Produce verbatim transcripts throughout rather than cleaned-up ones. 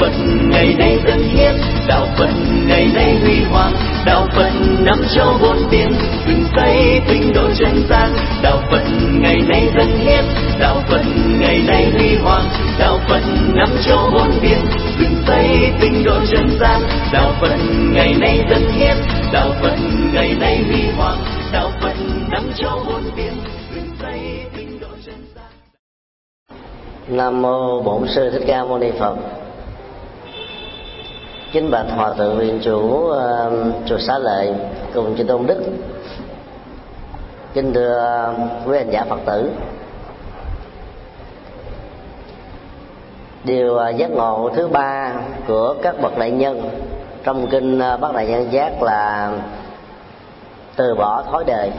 Phật ngày nay dân hiến, đạo Phật ngày nay huy hoàng, đạo Phật năm châu bốn biển, dựng xây tinh độ chân gian. Đạo Phật ngày nay dân hiến, đạo Phật ngày nay huy hoàng, đạo Phật năm châu bốn biển, dựng xây tinh độ chân gian. Đạo Phật ngày nay dân hiến, đạo Phật ngày nay huy hoàng, đạo Phật năm châu bốn biển, dựng xây tinh độ chân gian. Nam mô Bổn Sư Thích Ca Mâu Ni Phật. Kính bạch Hòa thượng Viện Chủ uh, chùa Xá Lợi cùng chư tôn đức. Kính thưa quý hành giả Phật tử. Điều uh, giác ngộ thứ ba của các bậc đại nhân trong kinh uh, Bát Đại Nhân Giác là từ bỏ thói đời.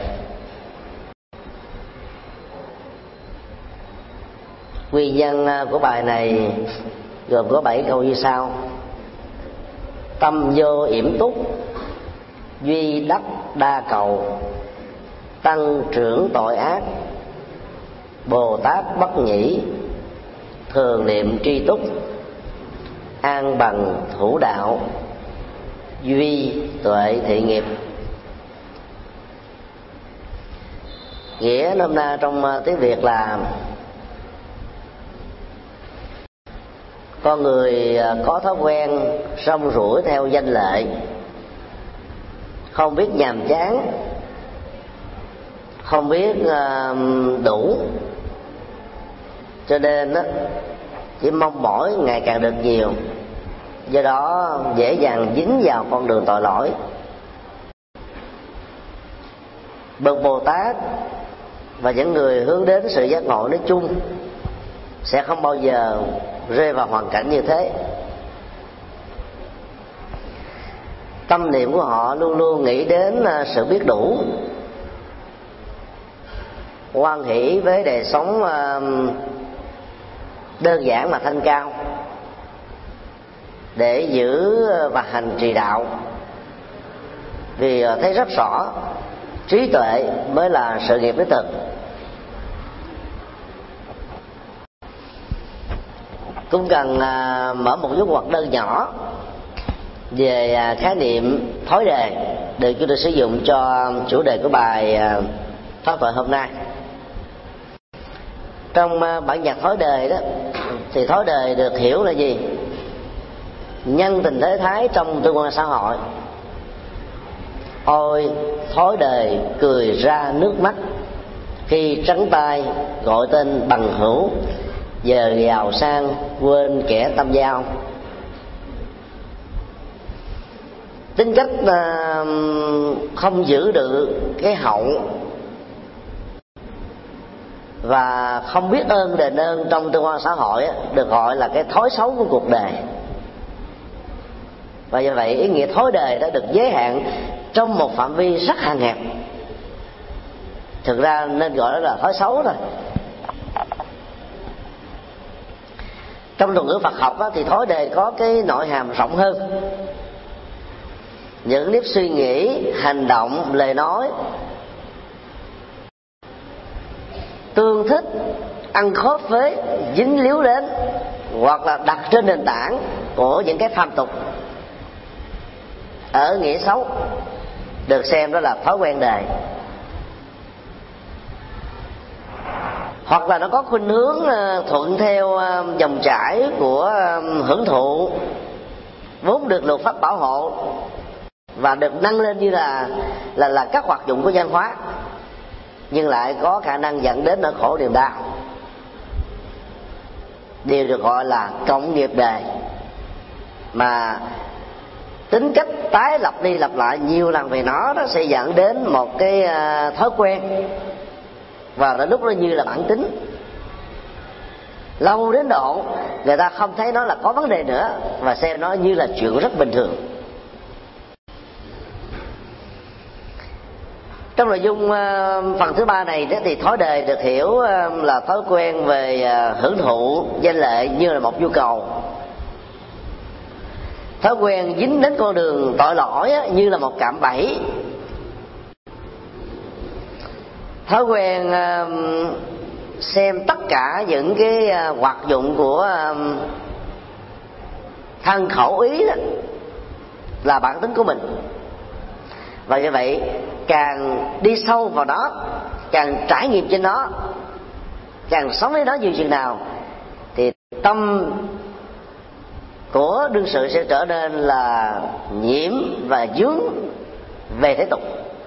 Nguyên nhân của bài này gồm có bảy câu như sau: tâm vô yểm túc, duy đắc đa cầu, tăng trưởng tội ác, Bồ Tát bất nhĩ, thường niệm tri túc, an bằng thủ đạo, duy tuệ thị nghiệp. Nghĩa nôm na trong tiếng Việt là con người có thói quen rong ruổi theo danh lợi, không biết nhàm chán, không biết đủ, cho nên chỉ mong mỏi ngày càng được nhiều, do đó dễ dàng dính vào con đường tội lỗi. Bậc Bồ Tát và những người hướng đến sự giác ngộ nói chung sẽ không bao giờ rơi vào hoàn cảnh như thế. Tâm niệm của họ luôn luôn nghĩ đến sự biết đủ, hoan hỷ với đời sống đơn giản mà thanh cao, để giữ và hành trì đạo, vì thấy rất rõ trí tuệ mới là sự nghiệp đích thực. Cũng cần à, mở một dấu ngoặc đơn nhỏ về à, khái niệm thói đề được chúng tôi sử dụng cho chủ đề của bài à, pháp thoại hôm nay. Trong à, bản nhạc thói đề đó thì thói đề được hiểu là gì? Nhân tình thế thái trong tương quan xã hội. Ôi thói đề cười ra nước mắt, khi trắng tay gọi tên bằng hữu, giờ giàu sang quên kẻ tâm giao. Tính cách uh, không giữ được cái hậu và không biết ơn đền ơn trong tương quan xã hội được gọi là cái thói xấu của cuộc đời. Và do vậy ý nghĩa thói đời đã được giới hạn trong một phạm vi rất hạn hẹp. Thực ra nên gọi đó là thói xấu thôi. Trong thuật ngữ Phật học á, thì thói đề có cái nội hàm rộng hơn. Những nếp suy nghĩ, hành động, lời nói tương thích, ăn khớp với, dính líu đến hoặc là đặt trên nền tảng của những cái phàm tục ở nghĩa xấu, được xem đó là thói quen đời. Hoặc là nó có khuynh hướng thuận theo dòng chảy của hưởng thụ vốn được luật pháp bảo hộ và được nâng lên như là là là các hoạt dụng của văn hóa, nhưng lại có khả năng dẫn đến nỗi khổ niềm đau. Điều được gọi là cộng nghiệp đời, mà tính cách tái lặp đi lặp lại nhiều lần về nó, nó sẽ dẫn đến một cái thói quen, và đến lúc nó như là bản tính. Lâu đến độ người ta không thấy nó là có vấn đề nữa và xem nó như là chuyện rất bình thường. Trong nội dung phần thứ ba này thì thói đời được hiểu là thói quen về hưởng thụ danh lợi như là một nhu cầu, thói quen dính đến con đường tội lỗi như là một cạm bẫy, thói quen xem tất cả những cái hoạt dụng của thân khẩu ý đó là bản tính của mình. Và như vậy càng đi sâu vào đó, càng trải nghiệm trên nó, càng sống với nó nhiều chừng nào, thì tâm của đương sự sẽ trở nên là nhiễm và dướng về thế tục.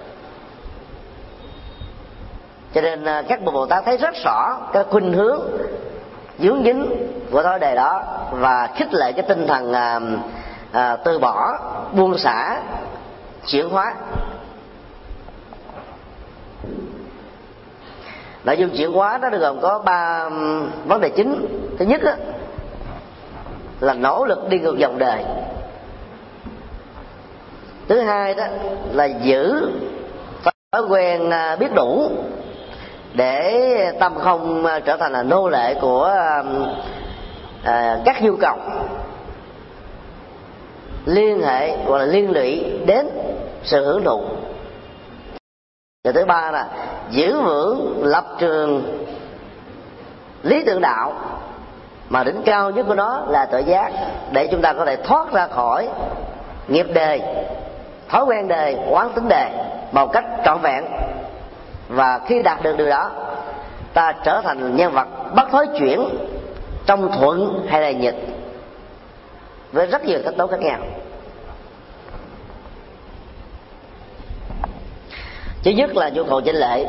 Cho nên các bậc Bồ Tát thấy rất rõ cái khuynh hướng dướng dính của thói đề đó, và khích lệ cái tinh thần à, à, từ bỏ, buông xả, chuyển hóa. Nội dung chuyển hóa đó gồm có ba vấn đề chính. Thứ nhất á, là nỗ lực đi ngược dòng đời. Thứ hai đó là giữ thói quen biết đủ, để tâm không trở thành là nô lệ của à, các nhu cầu liên hệ hoặc là liên lụy đến sự hưởng thụ. Và thứ ba là giữ vững lập trường lý tưởng đạo, mà đỉnh cao nhất của nó là tự giác, để chúng ta có thể thoát ra khỏi nghiệp đề, thói quen đề, quán tính đề một cách trọn vẹn. Và khi đạt được điều đó, ta trở thành nhân vật bất thối chuyển trong thuận hay là nghịch, với rất nhiều thách đố khác nhau. Thứ nhất là nhu cầu danh lệ.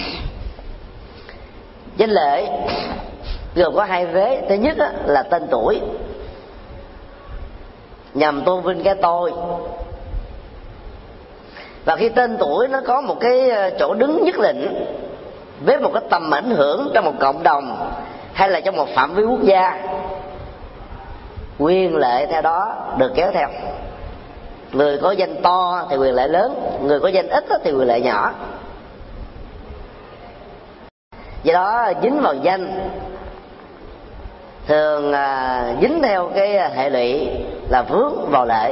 Danh lệ gồm có hai vế. Thứ nhất là tên tuổi, nhằm tôn vinh cái tôi. Và khi tên tuổi nó có một cái chỗ đứng nhất định, với một cái tầm ảnh hưởng trong một cộng đồng hay là trong một phạm vi quốc gia, quyền lệ theo đó được kéo theo. Người có danh to thì quyền lệ lớn, người có danh ít thì quyền lệ nhỏ. Do đó dính vào danh thường à, dính theo cái hệ lụy là vướng vào lệ.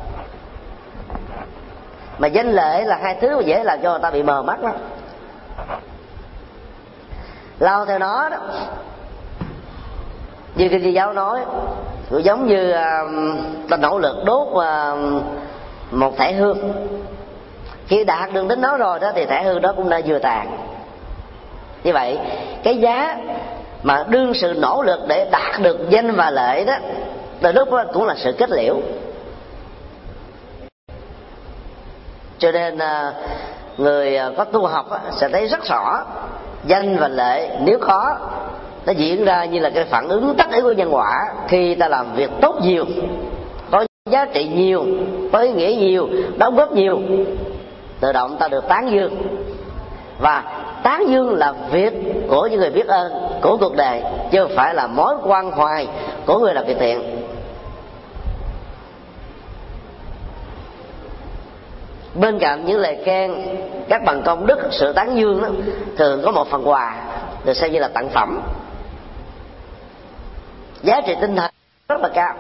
Mà danh lệ là hai thứ mà dễ làm cho người ta bị mờ mắt lắm. Lao theo nó đó, như kinh Di giáo nói, cũng giống như uh, ta nỗ lực đốt uh, một thẻ hương. Khi đạt được đến nó rồi đó thì thẻ hương đó cũng đã vừa tàn. Như vậy cái giá mà đương sự nỗ lực để đạt được danh và lợi đó, từ lúc đó cũng là sự kết liễu. Cho nên uh, người có tu học sẽ thấy rất rõ danh và lệ nếu có, nó diễn ra như là cái phản ứng tất yếu của nhân quả. Khi ta làm việc tốt nhiều, có giá trị nhiều, có ý nghĩa nhiều, đóng góp nhiều, tự động ta được tán dương. Và tán dương là việc của những người biết ơn, của cuộc đời, chứ không phải là mối quan hoài của người làm việc thiện. Bên cạnh những lời khen, các bằng công đức, sự tán dương đó, thường có một phần quà được xem như là tặng phẩm, giá trị tinh thần rất là cao.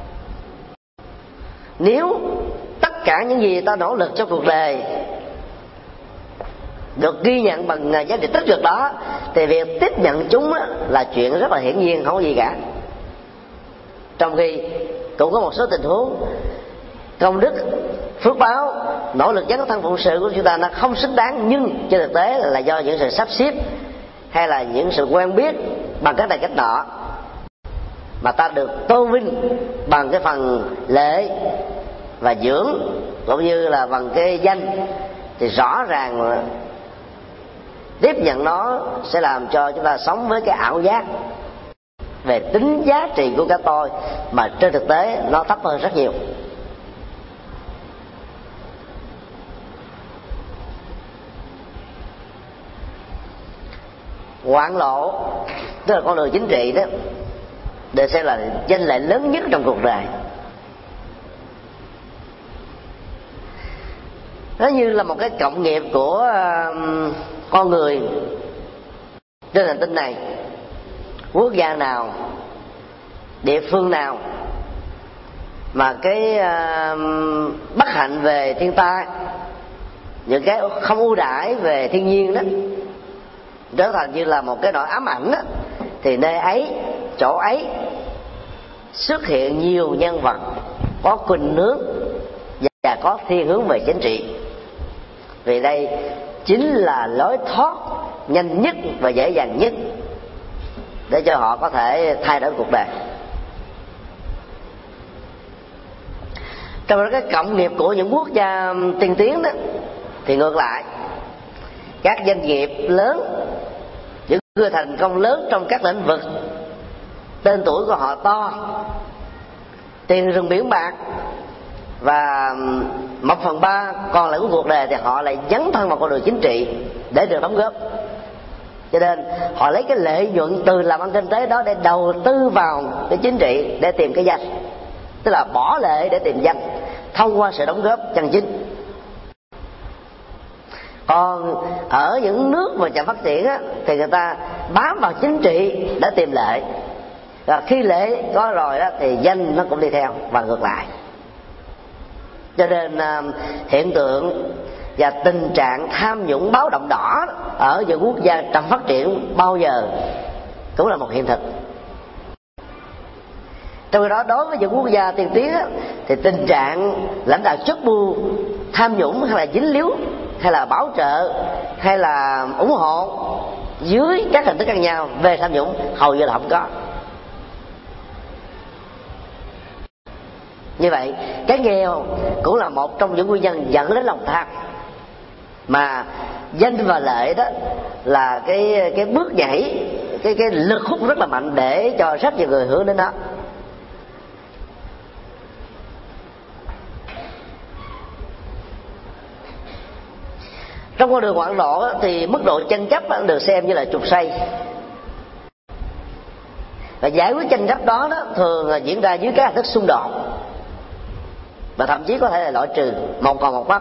Nếu tất cả những gì ta nỗ lực trong cuộc đời được ghi nhận bằng giá trị tích cực đó, thì việc tiếp nhận chúng là chuyện rất là hiển nhiên, không có gì cả. Trong khi cũng có một số tình huống công đức, phước báo, nỗ lực dấn thân phụng sự của chúng ta nó không xứng đáng, nhưng trên thực tế là do những sự sắp xếp hay là những sự quen biết bằng cách này cách nọ, mà ta được tôn vinh bằng cái phần lễ và dưỡng cũng như là bằng cái danh, thì rõ ràng là tiếp nhận nó sẽ làm cho chúng ta sống với cái ảo giác về tính giá trị của cái tôi, mà trên thực tế nó thấp hơn rất nhiều. Hoạn lộ, tức là con đường chính trị đó, để xem là danh lợi lớn nhất trong cuộc đời. Nó như là một cái cộng nghiệp của uh, con người trên hành tinh này. Quốc gia nào, địa phương nào mà cái uh, bất hạnh về thiên tai, những cái không ưu đãi về thiên nhiên đó trở thành như là một cái nỗi ám ảnh đó, thì nơi ấy, chỗ ấy xuất hiện nhiều nhân vật có khuynh hướng và có thiên hướng về chính trị, vì đây chính là lối thoát nhanh nhất và dễ dàng nhất để cho họ có thể thay đổi cuộc đời. Trong đó cái cộng nghiệp của những quốc gia tiên tiến đó thì ngược lại, các doanh nghiệp lớn, những người thành công lớn trong các lĩnh vực, tên tuổi của họ to, tiền rừng biển bạc, và một phần ba còn lại của cuộc đời thì họ lại dấn thân vào con đường chính trị để được đóng góp. Cho nên họ lấy cái lợi nhuận từ làm ăn kinh tế đó để đầu tư vào cái chính trị để tìm cái danh, tức là bỏ lệ để tìm danh thông qua sự đóng góp chân chính. Còn ở những nước mà chậm phát triển á, thì người ta bám vào chính trị để tìm lệ, và khi lệ có rồi đó thì danh nó cũng đi theo, và ngược lại. Cho nên hiện tượng và tình trạng tham nhũng báo động đỏ ở những quốc gia chậm phát triển bao giờ cũng là một hiện thực. Trong khi đó, đối với những quốc gia tiên tiến á, thì tình trạng lãnh đạo chức mưu tham nhũng hay là dính líu hay là bảo trợ hay là ủng hộ dưới các hình thức khác nhau về tham nhũng hầu như là không có. Như vậy cái nghèo cũng là một trong những nguyên nhân dẫn đến lòng tham, mà danh và lợi đó là cái cái bước nhảy, cái cái lực hút rất là mạnh để cho rất nhiều người hướng đến đó. Trong con đường hoạn lộ thì mức độ tranh chấp được xem như là trục xoay, và giải quyết tranh chấp đó, đó thường diễn ra dưới các hình thức xung đột, và thậm chí có thể là loại trừ một còn một mất.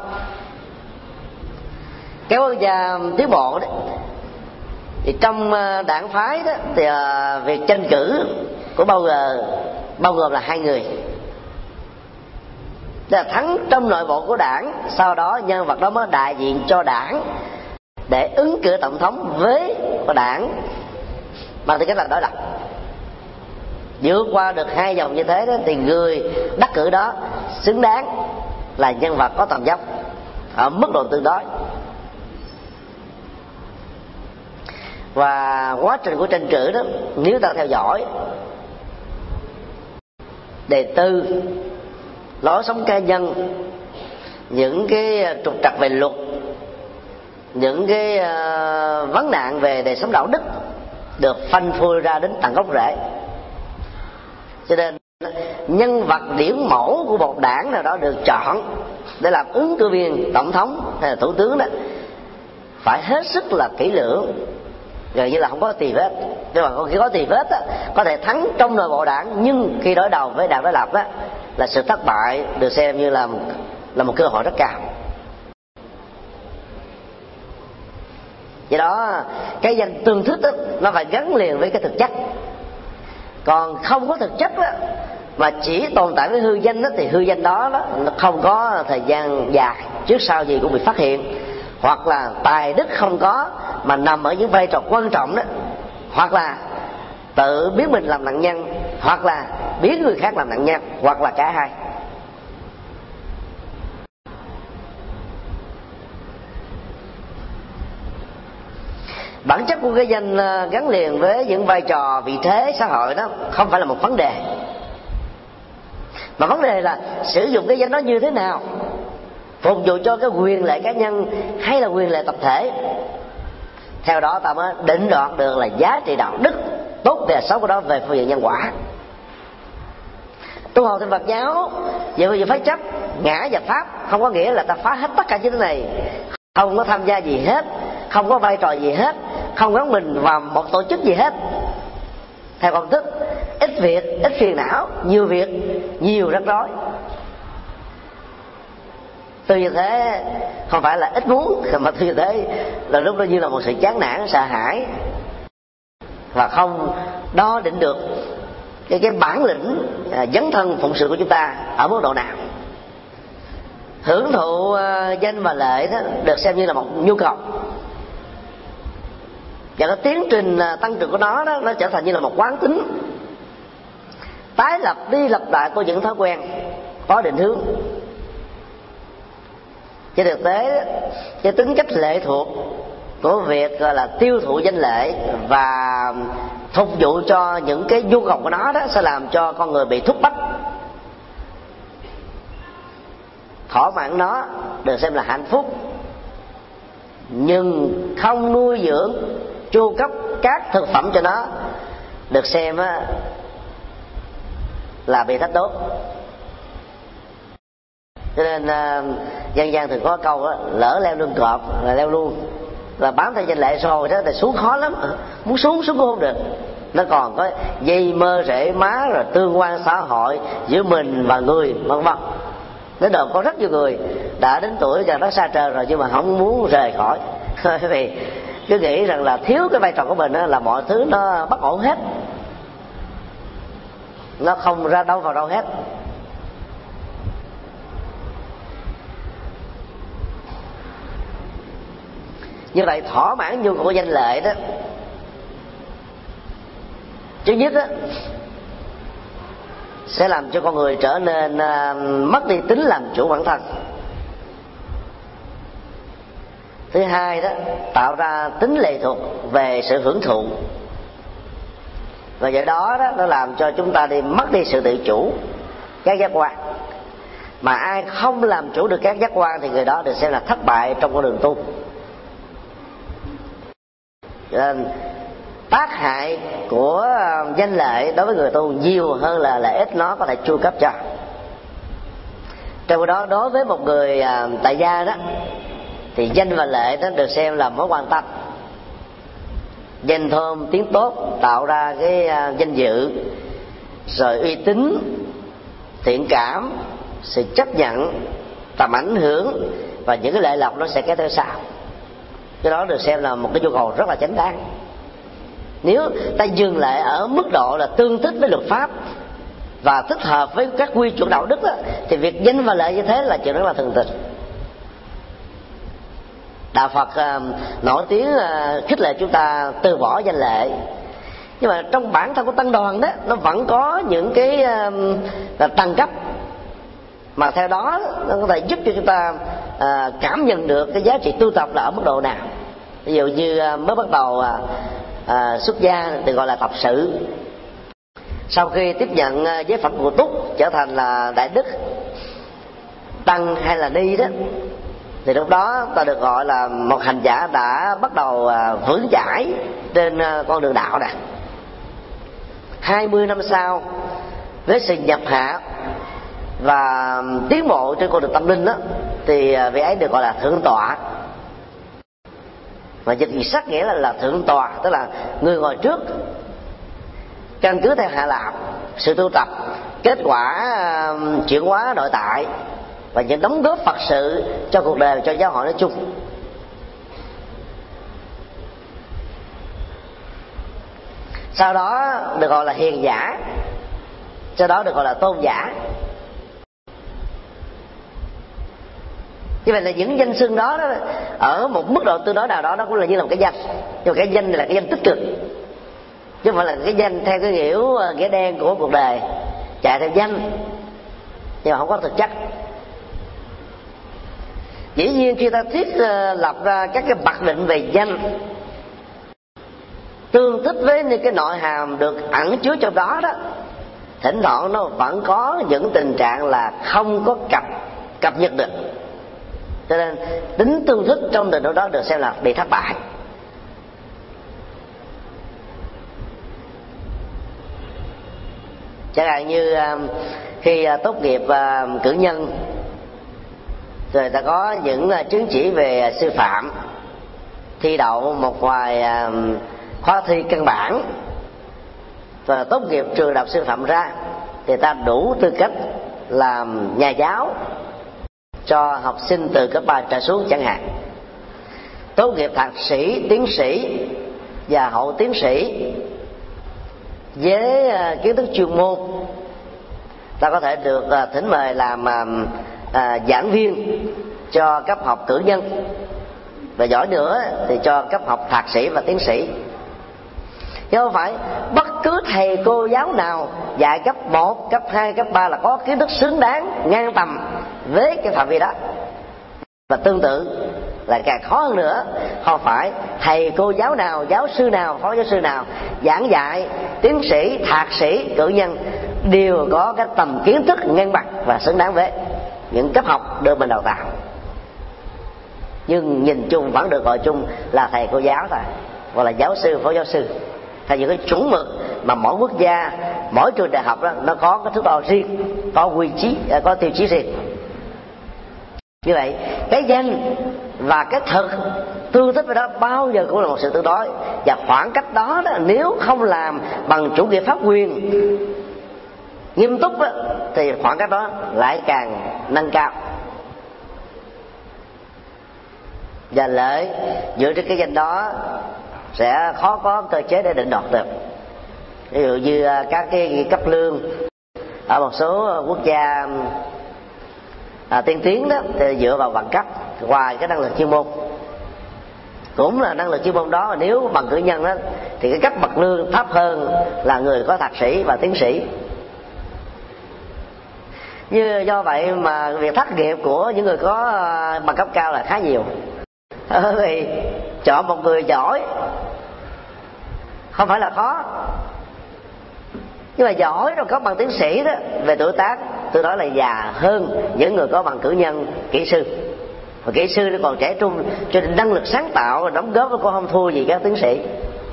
Các quốc gia tiến bộ đấy, thì trong đảng phái đó thì việc tranh cử của bao gồm bao gồm là hai người, là thắng trong nội bộ của đảng, sau đó nhân vật đó mới đại diện cho đảng để ứng cử tổng thống với đảng bằng tư cách là đối lập. Vượt qua được hai vòng như thế đó, thì người đắc cử đó xứng đáng là nhân vật có tầm vóc ở mức độ tương đối. Và quá trình của tranh cử đó, nếu ta theo dõi đề tư, lối sống cá nhân, những cái trục trặc về luật, những cái uh, vấn nạn về đời sống đạo đức được phanh phui ra đến tận gốc rễ. Cho nên nhân vật điển mẫu của một đảng nào đó được chọn để làm ứng cử viên tổng thống hay là thủ tướng đó phải hết sức là kỹ lưỡng, gần như là không có tì vết. Nhưng mà khi có tì vết á, có thể thắng trong nội bộ đảng, nhưng khi đối đầu với đảng đối lập á, là sự thất bại được xem như là là một cơ hội rất cao. Do đó cái danh tương thích đó, nó phải gắn liền với cái thực chất. Còn không có thực chất đó, mà chỉ tồn tại với hư danh đó, thì hư danh đó, đó nó không có thời gian dài, trước sau gì cũng bị phát hiện. Hoặc là tài đức không có mà nằm ở những vai trò quan trọng đó, hoặc là tự biến mình làm nạn nhân, hoặc là biến người khác làm nạn nhân, hoặc là cả hai. Bản chất của cái danh gắn liền với những vai trò vị thế xã hội đó không phải là một vấn đề, mà vấn đề là sử dụng cái danh đó như thế nào, phục vụ cho cái quyền lợi cá nhân hay là quyền lợi tập thể. Theo đó ta mới định đoạt được là giá trị đạo đức tốt và xấu của đó về phương diện nhân quả. Tu học theo Phật giáo về phương diện phái chấp, ngã và pháp không có nghĩa là ta phá hết tất cả những thứ này, không có tham gia gì hết, không có vai trò gì hết, không gắn mình vào một tổ chức gì hết. Theo công thức ít việc ít phiền não, nhiều việc nhiều rắc rối. Tôi như thế không phải là ít muốn, mà tôi như thế là lúc đó như là một sự chán nản, sợ hãi, và không đo định được cái cái bản lĩnh à, dấn thân phụng sự của chúng ta ở mức độ nào. Hưởng thụ à, danh và lợi đó được xem như là một nhu cầu, và cái tiến trình à, tăng trưởng của nó đó nó trở thành như là một quán tính. tái lập đi lập lại của những thói quen có định hướng. Trên thực tế, cái tính cách lệ thuộc của việc gọi là tiêu thụ danh lợi và phục vụ cho những cái nhu cầu của nó đó sẽ làm cho con người bị thúc bách. Thỏa mãn nó được xem là hạnh phúc, nhưng không nuôi dưỡng chu cấp các thực phẩm cho nó được xem là bị thách đố. Cho nên dân gian thường có câu đó, lỡ leo lưng cọp là leo luôn, là bám theo danh lợi rồi đó thì xuống khó lắm, muốn xuống xuống cũng không được. Nó còn có dây mơ rễ má, rồi tương quan xã hội giữa mình và người, vân vân. Đến độ có rất nhiều người đã đến tuổi gần đất xa trời rồi nhưng mà không muốn rời khỏi, vì cứ nghĩ rằng là thiếu cái vai trò của mình đó, là mọi thứ nó bất ổn hết, nó không ra đâu vào đâu hết. Như vậy thỏa mãn nhu cầu của danh lợi đó, thứ nhất đó, sẽ làm cho con người trở nên uh, mất đi tính làm chủ bản thân. Thứ hai đó, tạo ra tính lệ thuộc về sự hưởng thụ, và do đó đó nó làm cho chúng ta đi mất đi sự tự chủ các giác quan. Mà ai không làm chủ được các giác quan thì người đó được xem là thất bại trong con đường tu. Nên tác hại của danh lợi đối với người tu nhiều hơn là lợi ích nó có thể chu cấp cho. Trong khi đó, đối với một người tại gia đó thì danh và lợi nó được xem là mối quan tâm. Danh thơm tiếng tốt tạo ra cái danh dự, rồi uy tín, thiện cảm, sự chấp nhận, tầm ảnh hưởng và những cái lợi lộc nó sẽ kéo theo sau. Cái đó được xem là một cái nhu cầu rất là chánh đáng. Nếu ta dừng lại ở mức độ là tương thích với luật pháp và thích hợp với các quy chuẩn đạo đức đó, thì việc danh và lợi như thế là chuyện rất là thường tình. Đạo Phật uh, nổi tiếng uh, khích lệ chúng ta từ bỏ danh lợi, nhưng mà trong bản thân của tăng đoàn đó nó vẫn có những cái uh, tầng cấp mà theo đó nó có thể giúp cho chúng ta uh, cảm nhận được cái giá trị tu tập là ở mức độ nào. Ví dụ như uh, mới bắt đầu uh, uh, xuất gia thì gọi là tập sự. Sau khi tiếp nhận uh, giới phẩm của túc trở thành là đại đức, tăng hay là ni đó, thì lúc đó ta được gọi là một hành giả đã bắt đầu uh, vững chãi trên uh, con đường đạo này. Hai mươi năm sau, với sự nhập hạ và tiến bộ trên con đường tâm linh đó, thì vị ấy được gọi là thượng tọa. Và dịch gì sắc nghĩa là, là thượng tọa, tức là người ngồi trước, căn cứ theo hạ lạc, sự tu tập, kết quả uh, chuyển hóa nội tại và những đóng góp Phật sự cho cuộc đời, cho giáo hội nói chung. Sau đó được gọi là hiền giả, sau đó được gọi là tôn giả. Như vậy là những danh xưng đó, đó ở một mức độ tương đối nào đó nó cũng là như là một cái danh, nhưng mà cái danh này là cái danh tích cực, chứ không phải là cái danh theo cái nghĩa nghĩa đen của cuộc đời, chạy theo danh nhưng mà không có thực chất. Dĩ nhiên khi ta thiết lập ra các cái mặc định về danh tương thích với những cái nội hàm được ẩn chứa trong đó đó, thỉnh thoảng nó vẫn có những tình trạng là không có cập cập nhật được, cho nên tính tương thích trong tình huống đó được xem là bị thất bại. Chẳng hạn như khi tốt nghiệp cử nhân rồi ta có những chứng chỉ về sư phạm, thi đậu một vài khóa thi căn bản và tốt nghiệp trường đại học sư phạm ra, thì ta đủ tư cách làm nhà giáo cho học sinh từ cấp ba trở xuống chẳng hạn. Tốt nghiệp thạc sĩ, tiến sĩ và hậu tiến sĩ với kiến thức chuyên môn, ta có thể được thỉnh mời làm à, giảng viên cho cấp học cử nhân, và giỏi nữa thì cho cấp học thạc sĩ và tiến sĩ. chứ không phải bất cứ thầy cô giáo nào dạy cấp một, cấp hai, cấp ba là có kiến thức xứng đáng ngang tầm với cái phạm vi đó. Và tương tự là càng khó hơn nữa, không phải thầy cô giáo nào, giáo sư nào, phó giáo sư nào giảng dạy tiến sĩ, thạc sĩ, cử nhân đều có cái tầm kiến thức ngang bằng và xứng đáng với những cấp học được mình đào tạo. Nhưng nhìn chung vẫn được gọi chung là thầy cô giáo thôi, hoặc là giáo sư, phó giáo sư, theo những cái chuẩn mực mà mỗi quốc gia, mỗi trường đại học đó nó có cái thước đo riêng, có quy chí, có tiêu chí riêng. Như vậy cái danh và cái thực tương thích với đó bao giờ cũng là một sự tương đối, và khoảng cách đó, đó nếu không làm bằng chủ nghĩa pháp quyền nghiêm túc đó, thì khoảng cách đó lại càng nâng cao. Và lợi dựa trên cái danh đó sẽ khó có cơ chế để định đoạt được. Ví dụ như các cái cấp lương ở một số quốc gia à, tiên tiến đó thì dựa vào bằng cấp ngoài cái năng lực chuyên môn. Cũng là năng lực chuyên môn đó, nếu bằng cử nhân đó thì cái cấp bậc lương thấp hơn là người có thạc sĩ và tiến sĩ. Như do vậy mà việc thất nghiệp của những người có bằng cấp cao là khá nhiều. Vì chọn một người giỏi không phải là khó, nhưng mà giỏi rồi có bằng tiến sĩ đó, về tuổi tác tôi nói là già hơn những người có bằng cử nhân, kỹ sư. Và kỹ sư nó còn trẻ trung, cho nên năng lực sáng tạo đóng góp nó cũng không thua gì các tiến sĩ.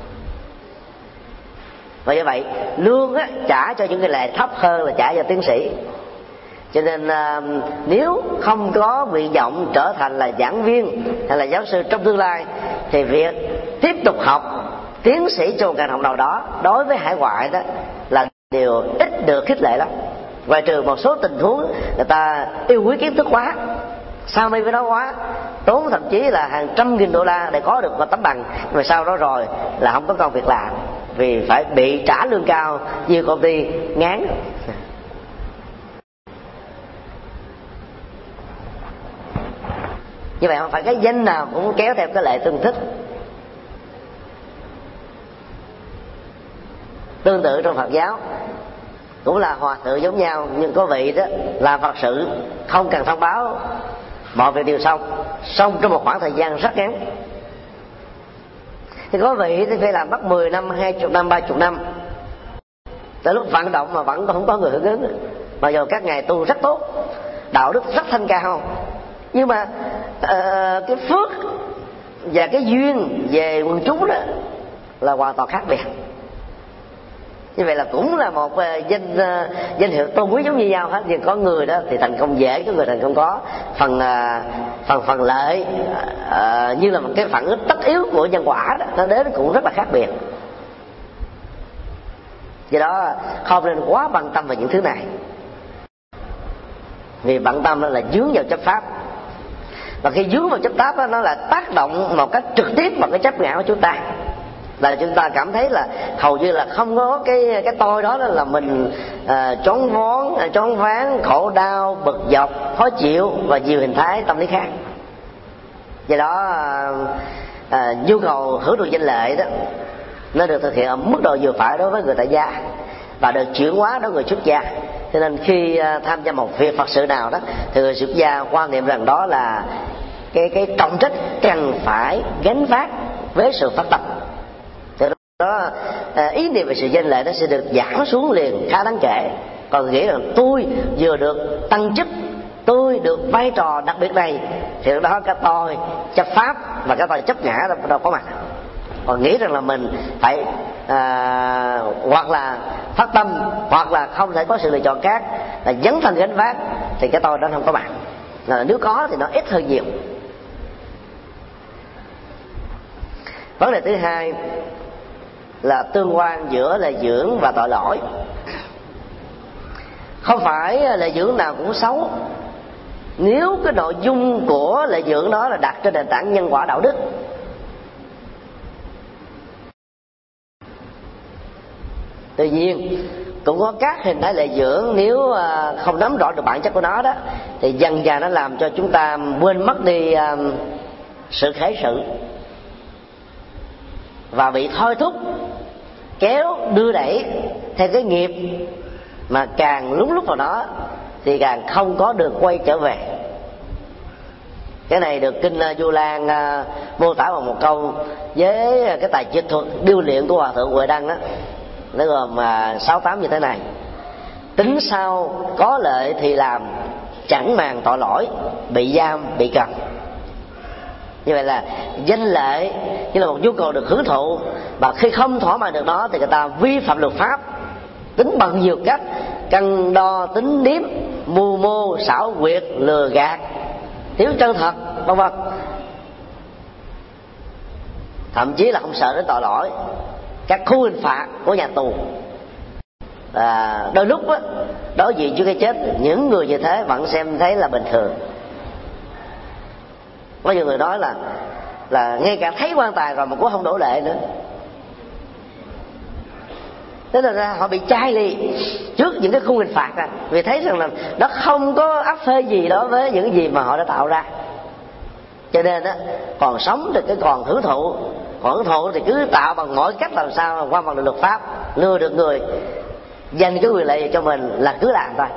Và như vậy lương á, trả cho những người lại thấp hơn là trả cho tiến sĩ. Cho nên à, nếu không có nguyện vọng trở thành là giảng viên hay là giáo sư trong tương lai, thì việc tiếp tục học tiến sĩ trong ngành học nào đó đối với hải ngoại đó là điều ít được khích lệ lắm. Ngoài trừ một số tình huống người ta yêu quý kiến thức quá, sao mê với nó quá, tốn thậm chí là hàng trăm nghìn đô la để có được một tấm bằng, rồi sau đó rồi là không có công việc làm vì phải bị trả lương cao, nhiều công ty ngán. Như vậy không phải cái danh nào cũng kéo theo cái lệ tương thích. Tương tự trong Phật giáo cũng là hòa thượng giống nhau, nhưng có vị đó là Phật sự không cần thông báo, mọi việc đều xong xong trong một khoảng thời gian rất ngắn. Thì có vị thì phải làm mất mười năm, hai mươi năm, ba mươi năm, tới lúc vận động mà vẫn không có người hưởng ứng. Mặc dù các ngài tu rất tốt, đạo đức rất thanh cao, nhưng mà uh, cái phước và cái duyên về quần chúng đó là hoàn toàn khác biệt. Như vậy là cũng là một uh, danh uh, danh hiệu tôn quý giống như nhau hết, nhưng có người đó thì thành công dễ, có người thành công có phần uh, phần phần lợi uh, như là một cái phản ứng tất yếu của nhân quả đó, nó đến cũng rất là khác biệt. Do đó không nên quá bận tâm về những thứ này, vì bận tâm là dướng vào chấp pháp, và khi dướng vào chấp pháp đó, nó là tác động một cách trực tiếp vào cái chấp ngã của chúng ta, là chúng ta cảm thấy là hầu như là không có cái cái tôi đó, đó là mình à, choáng váng, à, choáng váng, khổ đau, bực dọc, khó chịu và nhiều hình thái tâm lý khác. Do đó à, à, nhu cầu hưởng được danh lợi đó nó được thực hiện ở mức độ vừa phải đối với người tại gia và được chuyển hóa đối với người xuất gia. Cho nên khi à, tham gia một việc Phật sự nào đó thì người xuất gia quan niệm rằng đó là cái cái trọng trách cần phải gánh vác với sự phát tâm. Đó, ý niệm về sự danh lợi nó sẽ được giảm xuống liền khá đáng kể. Còn nghĩ rằng tôi vừa được tăng chức, tôi được vai trò đặc biệt này, thì đó cái tôi chấp pháp và cái tôi chấp ngã đâu có mặt. Còn nghĩ rằng là mình phải à, hoặc là phát tâm, hoặc là không thể có sự lựa chọn khác, là dấn thân gánh vác, thì cái tôi đó không có mặt. À, nếu có thì nó ít hơn nhiều. Vấn đề thứ hai là tương quan giữa lệ dưỡng và tội lỗi. Không phải lệ dưỡng nào cũng xấu, nếu cái nội dung của lệ dưỡng đó là đặt trên nền tảng nhân quả đạo đức. Tuy nhiên cũng có các hình thái lệ dưỡng nếu không nắm rõ được bản chất của nó đó, thì dần dần nó làm cho chúng ta quên mất đi sự khế sự và bị thôi thúc kéo đưa đẩy theo cái nghiệp mà càng lún lút vào đó thì càng không có được quay trở về. Cái này được kinh Vu Lan uh, mô tả bằng một câu với cái tài dịch thuật điêu luyện của Hòa thượng Huệ Đăng đó, nó gồm uh, sáu tám như thế này: tính sau có lợi thì làm, chẳng màng tội lỗi, bị giam bị cầm. Như vậy là danh lợi như là một nhu cầu được hưởng thụ, và khi không thỏa mãn được đó thì người ta vi phạm luật pháp, tính bằng nhiều cách, cân đo tính điếm, mưu mô xảo quyệt, lừa gạt, thiếu chân thật, vân vân. Thậm chí là không sợ đến tội lỗi, các khu hình phạt của nhà tù. À, đôi lúc á, đối diện với cái chết, những người như thế vẫn xem thấy là bình thường. Có nhiều người nói là là ngay cả thấy quan tài rồi mà cũng không đổ lệ nữa. Thế là ra họ bị chai lì trước những cái khung hình phạt à, vì thấy rằng là nó không có áp phê gì đối với những gì mà họ đã tạo ra. Cho nên á, còn sống thì cái còn hưởng thụ, còn hưởng thụ thì cứ tạo bằng mọi cách làm sao qua bằng được luật pháp, lừa được người, dành cái quyền lợi cho mình là cứ làm thôi.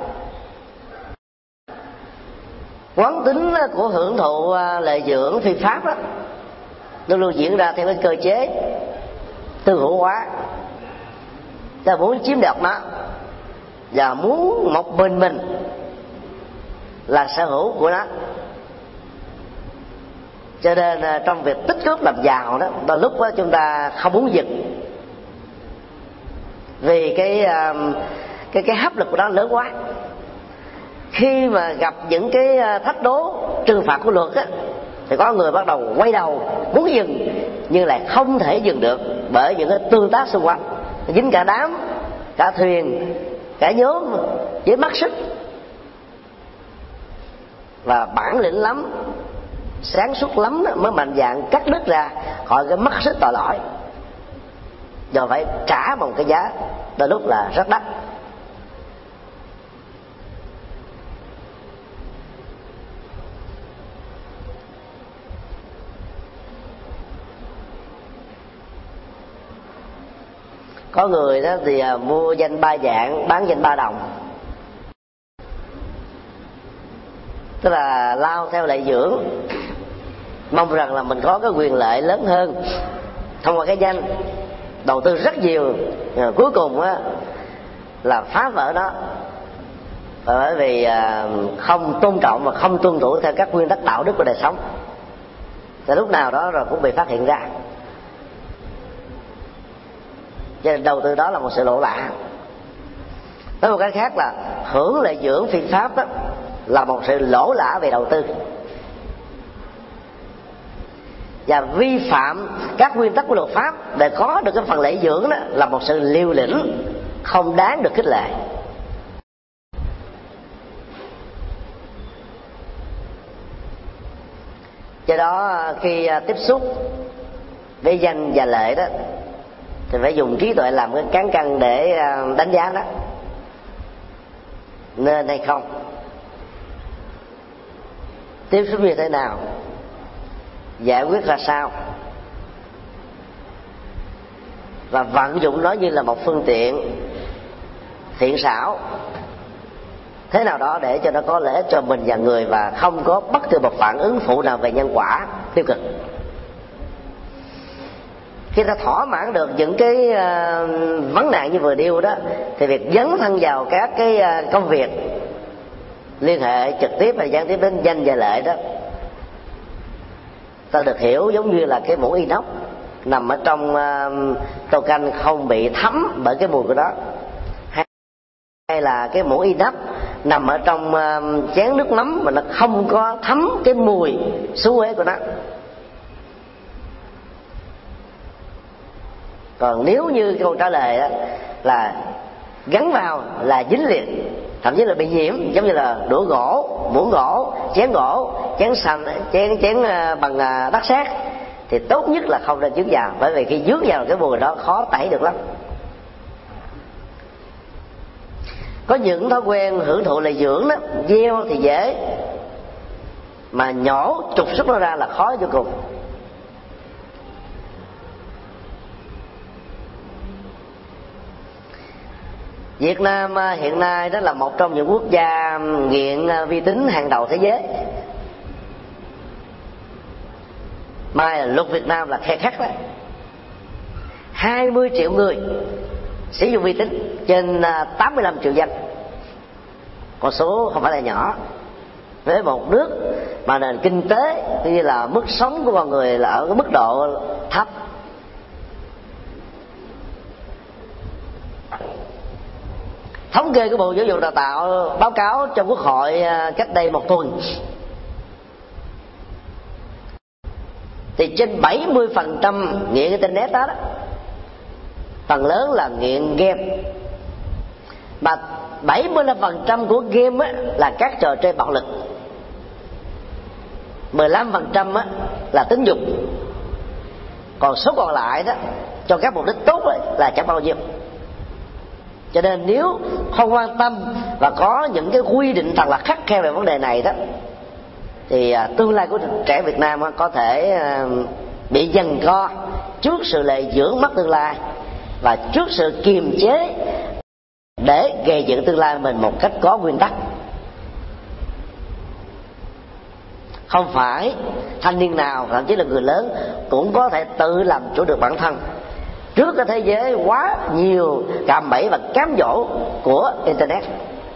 Quán tính của hưởng thụ lợi dưỡng phi pháp đó, nó luôn diễn ra theo cái cơ chế tư hữu hóa. Ta muốn chiếm đoạt nó và muốn một mình mình là sở hữu của nó. Cho nên trong việc tích cóp làm giàu đó, đôi lúc đó chúng ta không muốn dừng, vì cái cái cái áp lực của nó lớn quá. Khi mà gặp những cái thách đố trừng phạt của luật á, thì có người bắt đầu quay đầu muốn dừng nhưng lại không thể dừng được bởi những cái tương tác xung quanh, dính cả đám, cả thuyền, cả nhóm với mắt xích. Và bản lĩnh lắm, sáng suốt lắm đó, mới mạnh dạn cắt đứt ra khỏi cái mắt xích tội lỗi, rồi phải trả một cái giá đôi lúc là rất đắt. Có người đó thì mua danh ba dạng, bán danh ba đồng, tức là lao theo lợi dưỡng, mong rằng là mình có cái quyền lợi lớn hơn thông qua cái danh, đầu tư rất nhiều, cuối cùng á là phá vỡ nó, bởi vì không tôn trọng và không tuân thủ theo các nguyên tắc đạo đức của đời sống, thì lúc nào đó rồi cũng bị phát hiện ra. Cho nên đầu tư đó là một sự lỗ lạ. Nói một cái khác là hưởng lợi dưỡng phi pháp đó là một sự lỗ lã về đầu tư, và vi phạm các nguyên tắc của luật pháp để có được cái phần lợi dưỡng đó là một sự liều lĩnh không đáng được khích lệ. Do đó khi tiếp xúc với danh và lợi đó thì phải dùng trí tuệ làm cái cán cân để đánh giá đó nên hay không, tiếp xúc như thế nào, giải quyết ra sao, và vận dụng nó như là một phương tiện thiện xảo thế nào đó để cho nó có lợi ích cho mình và người, và không có bất cứ một phản ứng phụ nào về nhân quả tiêu cực. Khi ta thỏa mãn được những cái uh, vấn nạn như vừa nêu đó, thì việc dấn thân vào các cái uh, công việc liên hệ trực tiếp và gián tiếp đến danh và lợi đó, ta được hiểu giống như là cái muỗng inox nằm ở trong uh, tô canh không bị thấm bởi cái mùi của nó, hay là cái muỗng inox nằm ở trong uh, chén nước mắm mà nó không có thấm cái mùi xú uế của nó. Còn nếu như câu trả lời đó là gắn vào là dính liền, thậm chí là bị nhiễm, giống như là đũa gỗ, muỗng gỗ, chén gỗ, chén sành, chén chén bằng đất sét, thì tốt nhất là không nên dướng vào, bởi vì khi dướng vào cái mùi đó khó tẩy được lắm. Có những thói quen hưởng thụ lợi dưỡng đó, gieo thì dễ, mà nhổ trục xuất nó ra là khó vô cùng. Việt Nam hiện nay đó là một trong những quốc gia nghiện vi tính hàng đầu thế giới. Mai luật Việt Nam là khe khắc đó, hai mươi triệu người sử dụng vi tính trên tám mươi lăm triệu dân. Con số không phải là nhỏ với một nước mà nền kinh tế như là mức sống của con người là ở cái mức độ thấp. Thống kê của Bộ Giáo dục Đào tạo báo cáo trong Quốc hội cách đây một tuần thì trên bảy mươi phần trăm nghiện internet đó, đó phần lớn là nghiện game, mà bảy mươi lăm phần trăm của game á, là các trò chơi bạo lực, mười lăm phần trăm á, là tính dục, còn số còn lại đó cho các mục đích tốt ấy, là chẳng bao nhiêu. Cho nên nếu không quan tâm và có những cái quy định thật là khắt khe về vấn đề này đó, thì tương lai của trẻ Việt Nam có thể bị giằng co trước sự lệ dưỡng mất tương lai và trước sự kiềm chế để gây dựng tương lai mình một cách có nguyên tắc. Không phải thanh niên nào, thậm chí là người lớn cũng có thể tự làm chủ được bản thân trước cái thế giới quá nhiều cạm bẫy và cám dỗ của internet.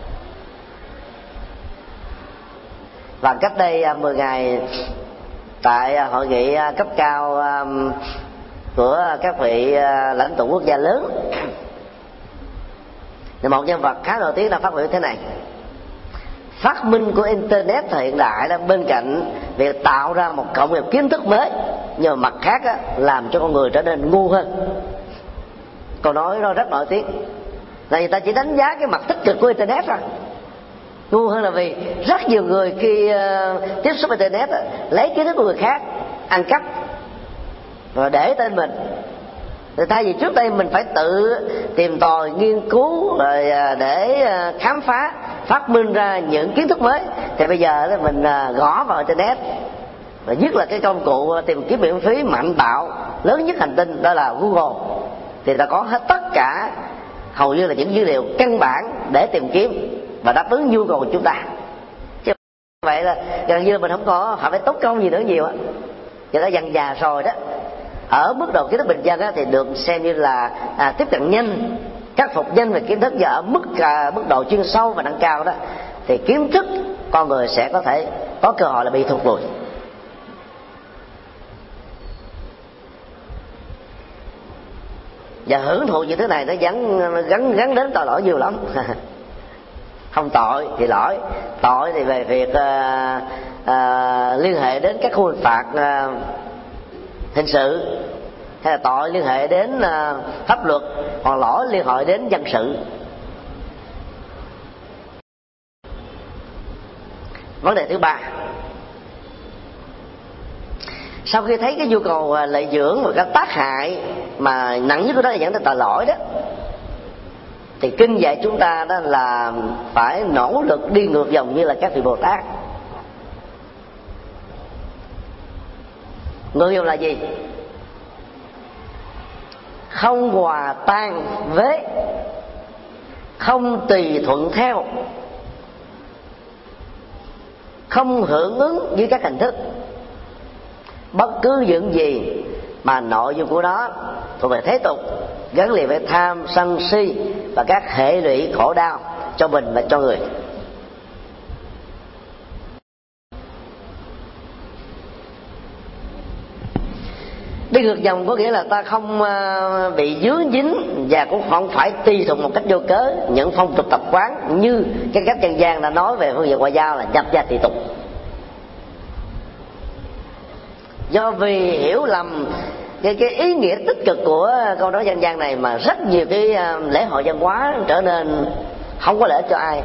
Và cách đây mười ngày tại hội nghị cấp cao của các vị lãnh tụ quốc gia lớn, thì một nhân vật khá nổi tiếng đã phát biểu thế này: phát minh của internet thời hiện đại đó, bên cạnh việc tạo ra một cộng nghiệp kiến thức mới, nhưng mà mặt khác đó, làm cho con người trở nên ngu hơn. Câu nói đó rất nổi tiếng, là người ta chỉ đánh giá cái mặt tích cực của internet thôi. Ngu hơn là vì rất nhiều người khi uh, tiếp xúc internet đó, lấy kiến thức của người khác ăn cắp rồi để tên mình. Thì thay vì trước đây mình phải tự tìm tòi nghiên cứu rồi để khám phá phát minh ra những kiến thức mới, thì bây giờ mình gõ vào internet, và nhất là cái công cụ tìm kiếm miễn phí mạnh bạo lớn nhất hành tinh đó là Google, thì ta có hết tất cả hầu như là những dữ liệu căn bản để tìm kiếm và đáp ứng nhu cầu của chúng ta. Chứ vậy là gần như mình không có phải tốn công gì nữa nhiều á, cho nó dần già rồi đó. Ở mức độ kiến thức bình dân á, thì được xem như là à, tiếp cận nhanh, khắc phục nhanh về kiến thức. Và ở mức à, mức độ chuyên sâu và nâng cao đó, thì kiến thức con người sẽ có thể có cơ hội là bị thụt lùi. Và hưởng thụ những thứ này nó gắn gắn gắn đến tội lỗi nhiều lắm. Không tội thì lỗi, tội thì về việc à, à, liên hệ đến các khung hình phạt à, hình sự, hay là tội liên hệ đến uh, pháp luật, hoặc lỗi liên hệ đến dân sự. Vấn đề thứ ba, sau khi thấy cái nhu cầu uh, lợi dưỡng và các tác hại mà nặng nhất của đó là dẫn đến tội lỗi đó, thì kinh dạy chúng ta đó là phải nỗ lực đi ngược dòng như là các vị Bồ Tát. Ngược dòng là gì? Không hòa tan với, không tùy thuận theo, không hưởng ứng với các hình thức, bất cứ những gì mà nội dung của nó thuộc về thế tục, gắn liền với tham sân si và các hệ lụy khổ đau cho mình và cho người. Đi ngược dòng có nghĩa là ta không bị dướng dính và cũng không phải tùy thuộc một cách vô cớ những phong tục tập quán như cái cách dân gian đã nói về phương diện ngoại giao là nhập gia tùy tục. Do vì hiểu lầm cái, cái ý nghĩa tích cực của câu nói dân gian này mà rất nhiều cái lễ hội văn hóa trở nên không có lợi ích cho ai.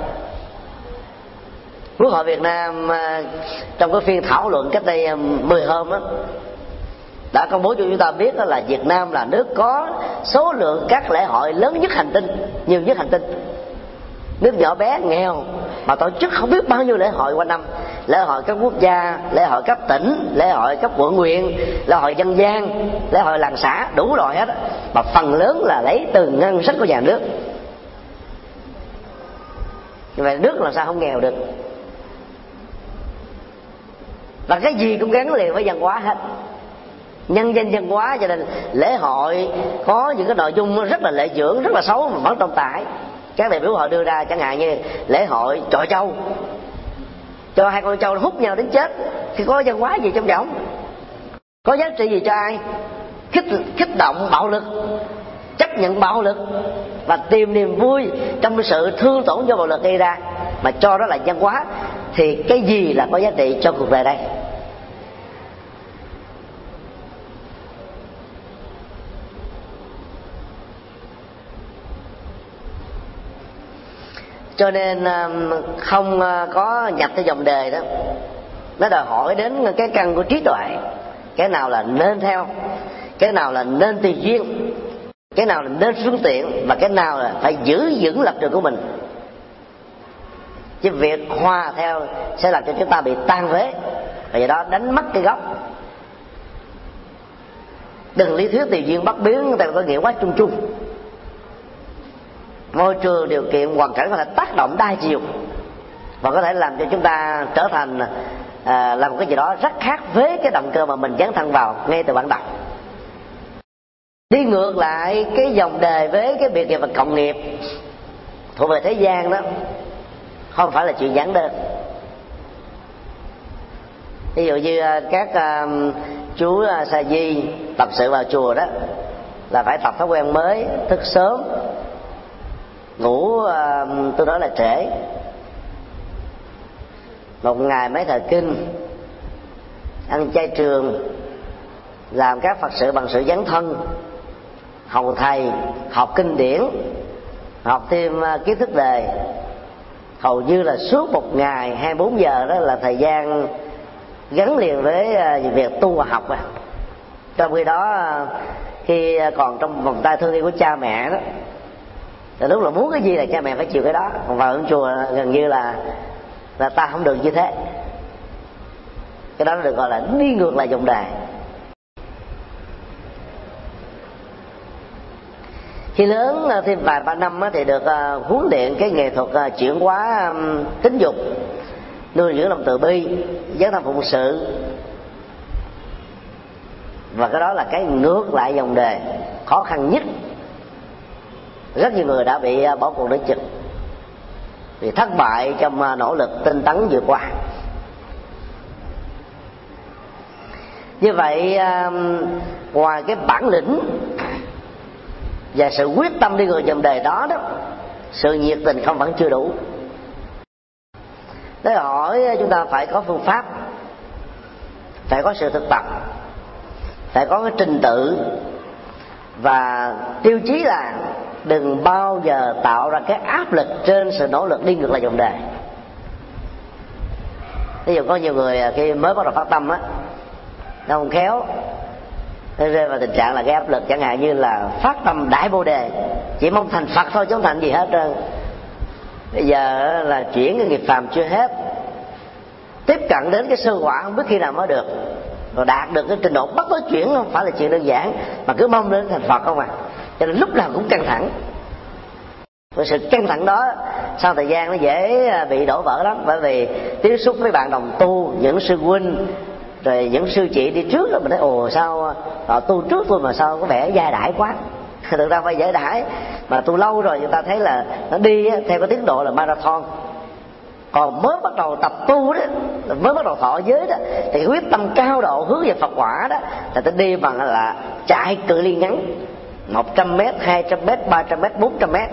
Quốc hội Việt Nam trong cái phiên thảo luận cách đây mười hôm á, đã công bố cho chúng ta biết là Việt Nam là nước có số lượng các lễ hội lớn nhất hành tinh, nhiều nhất hành tinh. Nước nhỏ bé nghèo mà tổ chức không biết bao nhiêu lễ hội qua năm, lễ hội cấp quốc gia, lễ hội cấp tỉnh, lễ hội cấp quận huyện, lễ hội dân gian, lễ hội làng xã, đủ loại hết, mà phần lớn là lấy từ ngân sách của nhà nước. vậy nước làm sao không nghèo được. Và cái gì cũng gắn liền với văn hóa hết, nhân danh văn hóa, cho nên lễ hội có những cái nội dung rất là lệ dưỡng, rất là xấu mà vẫn tồn tại. Các đại biểu họ đưa ra chẳng hạn như lễ hội chọi trâu, cho hai con trâu hút nhau đến chết, thì có văn hóa gì trong võng, có giá trị gì cho ai? Khích, khích động bạo lực, chấp nhận bạo lực và tìm niềm vui trong sự thương tổn do bạo lực gây ra, mà cho đó là văn hóa, thì cái gì là có giá trị cho cuộc đời đây? Cho nên không có nhập theo dòng đời đó, nó đòi hỏi đến cái căn của trí tuệ. Cái nào là nên theo, cái nào là nên tùy duyên, cái nào là nên phương tiện, và cái nào là phải giữ vững lập trường của mình. Chứ việc hòa theo sẽ làm cho chúng ta bị tan vế, và do đó đánh mất cái gốc. Đừng lý thuyết tùy duyên bất biến, người ta có nghĩa quá chung chung. Môi trường, điều kiện, hoàn cảnh có thể tác động đa chiều và có thể làm cho chúng ta trở thành à, làm một cái gì đó rất khác với cái động cơ mà mình dấn thân vào ngay từ ban đầu. Đi ngược lại cái dòng đời với cái việc nghiệp và cộng nghiệp thuộc về thế gian đó không phải là chuyện giản đơn. Ví dụ như các uh, chú sa di tập sự vào chùa đó là phải tập thói quen mới, thức sớm, ngủ uh, tôi nói là trễ, một ngày mấy thời kinh, ăn chay trường, làm các Phật sự bằng sự dấn thân, hầu thầy, học kinh điển, học thêm uh, kiến thức đời. Hầu như là suốt một ngày hai mươi bốn giờ đó là thời gian gắn liền với uh, việc tu và học. À. Trong khi đó uh, khi còn trong vòng tay thương yêu của cha mẹ đó, thì lúc là muốn cái gì là cha mẹ phải chịu cái đó. Còn vào trong chùa gần như là là ta không được như thế. Cái đó nó được gọi là đi ngược lại dòng đời. Khi lớn thêm vài ba năm thì được huấn luyện cái nghệ thuật chuyển hóa tính dục, nuôi dưỡng lòng từ bi, dấn thân phụng sự, và cái đó là cái ngược lại dòng đời khó khăn nhất. Rất nhiều người đã bị bỏ cuộc đến chừng vì thất bại trong nỗ lực tinh tấn vượt qua. Như vậy ngoài cái bản lĩnh và sự quyết tâm đi ngược dòng đời đó đó, sự nhiệt tình không vẫn chưa đủ. Để hỏi chúng ta phải có phương pháp, phải có sự thực tập, phải có cái trình tự, và tiêu chí là đừng bao giờ tạo ra cái áp lực trên sự nỗ lực đi ngược lại dòng đời. Ví dụ có nhiều người khi mới bắt đầu phát tâm á, nó không khéo, nó rơi vào tình trạng là cái áp lực, chẳng hạn như là phát tâm đại bồ đề, chỉ mong thành Phật thôi chứ không thành gì hết trơn. Bây giờ là chuyển cái nghiệp phàm chưa hết, tiếp cận đến cái sơ quả không biết khi nào mới được, rồi đạt được cái trình độ bắt đối chuyển không phải là chuyện đơn giản, mà cứ mong đến thành Phật không à. Cho nên lúc nào cũng căng thẳng. Với sự căng thẳng đó sau thời gian nó dễ bị đổ vỡ lắm, bởi vì tiếp xúc với bạn đồng tu, những sư huynh, rồi những sư chị đi trước đó, mình thấy ồ sao họ tu trước tôi mà sao có vẻ dai dãi quá. Thực ra phải dễ đãi, mà tu lâu rồi người ta thấy là nó đi theo cái tiến độ là marathon. Còn mới bắt đầu tập tu đó, mới bắt đầu thọ giới đó, thì quyết tâm cao độ hướng về Phật quả đó, là ta đi bằng là chạy cự ly ngắn, một trăm mét, hai trăm mét, ba trăm mét, bốn trăm mét.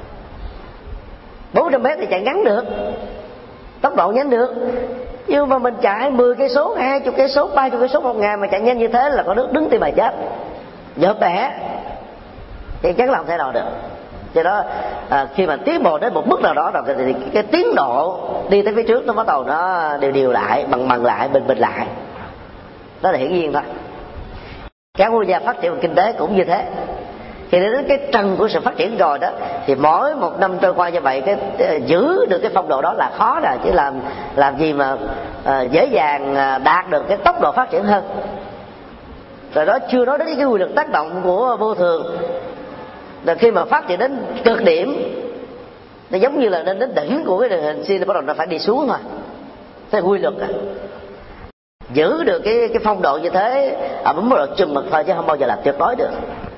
bốn trăm mét thì chạy ngắn được, tốc độ nhanh được. Nhưng mà mình chạy mười cây số, hai mươi cây số, ba mươi cây số một ngày mà chạy nhanh như thế là có nước đứng tim mà chết, dợp bẻ, thì chắc là không thể nào được. Do đó à, khi mà tiến bộ đến một mức nào đó rồi thì cái, cái tiến độ đi tới phía trước nó bắt đầu nó đều đều lại, bằng bằng lại, bình bình lại. Đó là hiển nhiên thôi. Các quốc gia phát triển kinh tế cũng như thế. Khi đến cái trần của sự phát triển rồi đó, thì mỗi một năm trôi qua như vậy, cái, cái giữ được cái phong độ đó là khó rồi, chứ làm làm gì mà à, dễ dàng đạt được cái tốc độ phát triển hơn. Rồi đó chưa nói đến cái quy luật tác động của vô thường. Rồi khi mà phát triển đến cực điểm, Nó giống như là đến đến đỉnh của cái đường hình sin, bắt đầu nó phải đi xuống thôi. Thế quy luật à. Giữ được cái cái phong độ như thế ở mức độ chừng mực thôi, chứ không bao giờ làm tuyệt đối được.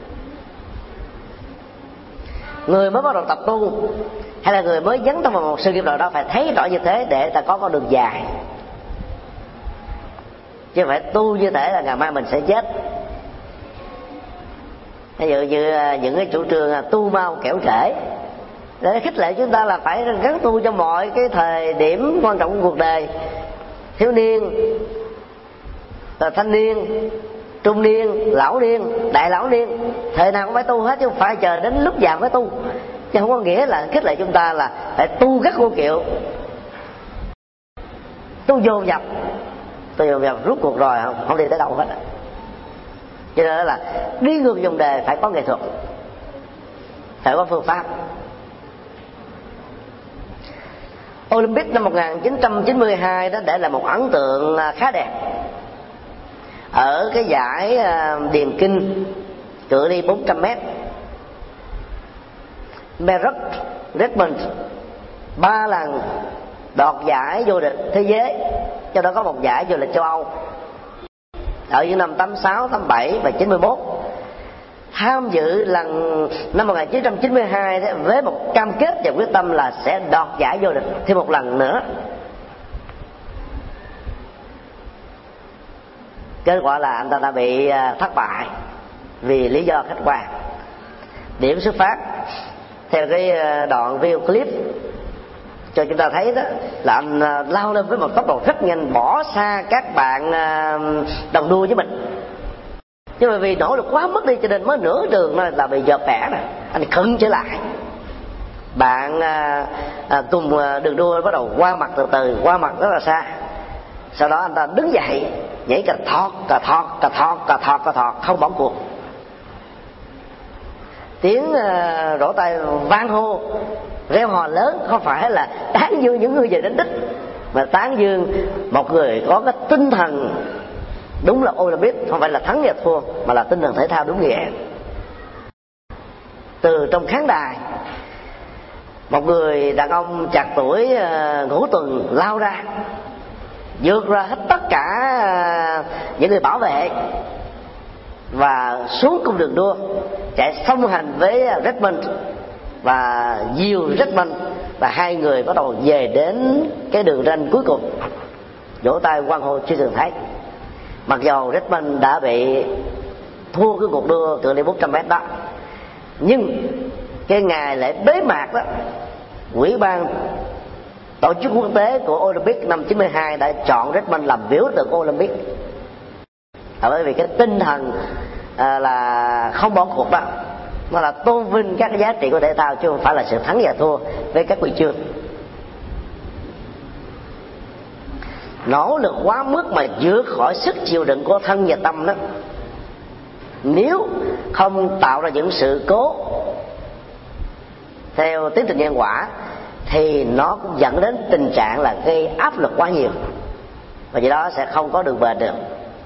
Người mới bắt đầu tập tu hay là người mới dấn thân vào một sự nghiệp nào đó phải thấy rõ như thế để ta có con đường dài, chứ phải tu như thể là ngày mai mình sẽ chết. Ví dụ như những cái chủ trương tu mau kẻo trễ để khích lệ chúng ta là phải gắng tu cho mọi cái thời điểm quan trọng của cuộc đời. Thiếu niên, thanh niên, trung niên, lão niên, đại lão niên, thời nào cũng phải tu hết, chứ không phải chờ đến lúc già mới tu. Chứ không có nghĩa là khích lệ chúng ta là phải tu các cô kiệu, tu dồn dập, tu dồn dập rút cuộc rồi không, không đi tới đâu hết. Cho nên là đi ngược dòng đề phải có nghệ thuật, phải có phương pháp. Olympic năm một nghìn chín trăm chín mươi hai đó để lại một ấn tượng khá đẹp. Ở cái giải điền kinh cự ly bốn trăm mét, Merit Redmond ba lần đoạt giải vô địch thế giới, cho đó có một giải vô địch châu Âu ở những năm tám sáu, tám bảy và chín mươi mốt. Tham dự lần năm một nghìn chín trăm chín mươi hai đó, với một cam kết và quyết tâm là sẽ đoạt giải vô địch thêm một lần nữa. Kết quả là anh ta đã bị thất bại vì lý do khách quan. Điểm xuất phát theo cái đoạn video clip cho chúng ta thấy đó là anh lao lên với một tốc độ rất nhanh, bỏ xa các bạn đồng đua với mình. Nhưng mà vì nỗ lực quá mức đi cho nên mới nửa đường là bị dợp bẻ nè, anh khựng trở lại. Bạn à, à, cùng đường đua bắt đầu qua mặt từ từ, qua mặt rất là xa. Sau đó anh ta đứng dậy nhảy cà thọt, cà thọt, cà thọt, cà thọt, cà thọt, không bỏ cuộc. Tiếng uh, rỗ tay vang hô, reo hò lớn không phải là tán dương những người về đến đích, mà tán dương một người có cái tinh thần đúng là Olympic, không phải là thắng và thua, mà là tinh thần thể thao đúng nghĩa. Từ trong khán đài, một người đàn ông trạc tuổi uh, ngũ tuần lao ra, vượt ra hết tất cả uh, những người bảo vệ và xuống cung đường đua, chạy song hành với Redmond và dìu Redmond, và hai người bắt đầu về đến cái đường ranh cuối cùng, vỗ tay hoan hô chưa từng thấy. Mặc dầu Redmond đã bị thua cái cuộc đua cự ly bốn trăm mét đó, nhưng cái ngày lễ bế mạc đó, ủy ban tổ chức quốc tế của Olympic năm chín mươi hai đã chọn Redmond làm biểu tượng Olympic. À, bởi vì cái tinh thần à, là không bỏ cuộc đó, nó là tôn vinh các cái giá trị của thể thao, chứ không phải là sự thắng và thua với các huy chương. Nỗ lực quá mức mà vượt khỏi sức chịu đựng của thân và tâm đó, nếu không tạo ra những sự cố theo tiến trình nhân quả thì nó cũng dẫn đến tình trạng là gây áp lực quá nhiều, và do đó sẽ không có đường bền được.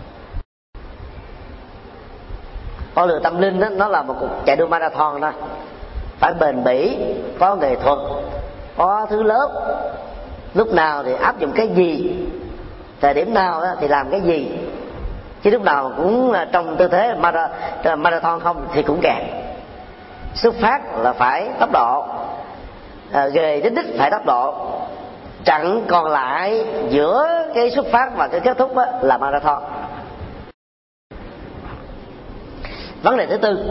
Con đường tâm linh đó, nó là một cuộc chạy đua marathon đó, phải bền bỉ, có nghệ thuật, có thứ lớp, lúc nào thì áp dụng cái gì, thời điểm nào thì làm cái gì, chứ lúc nào cũng trong tư thế marathon không thì cũng kẹt. Xuất phát là phải tốc độ, về đến đích phải tốc độ, chặng còn lại giữa cái xuất phát và cái kết thúc là marathon. Vấn đề thứ tư,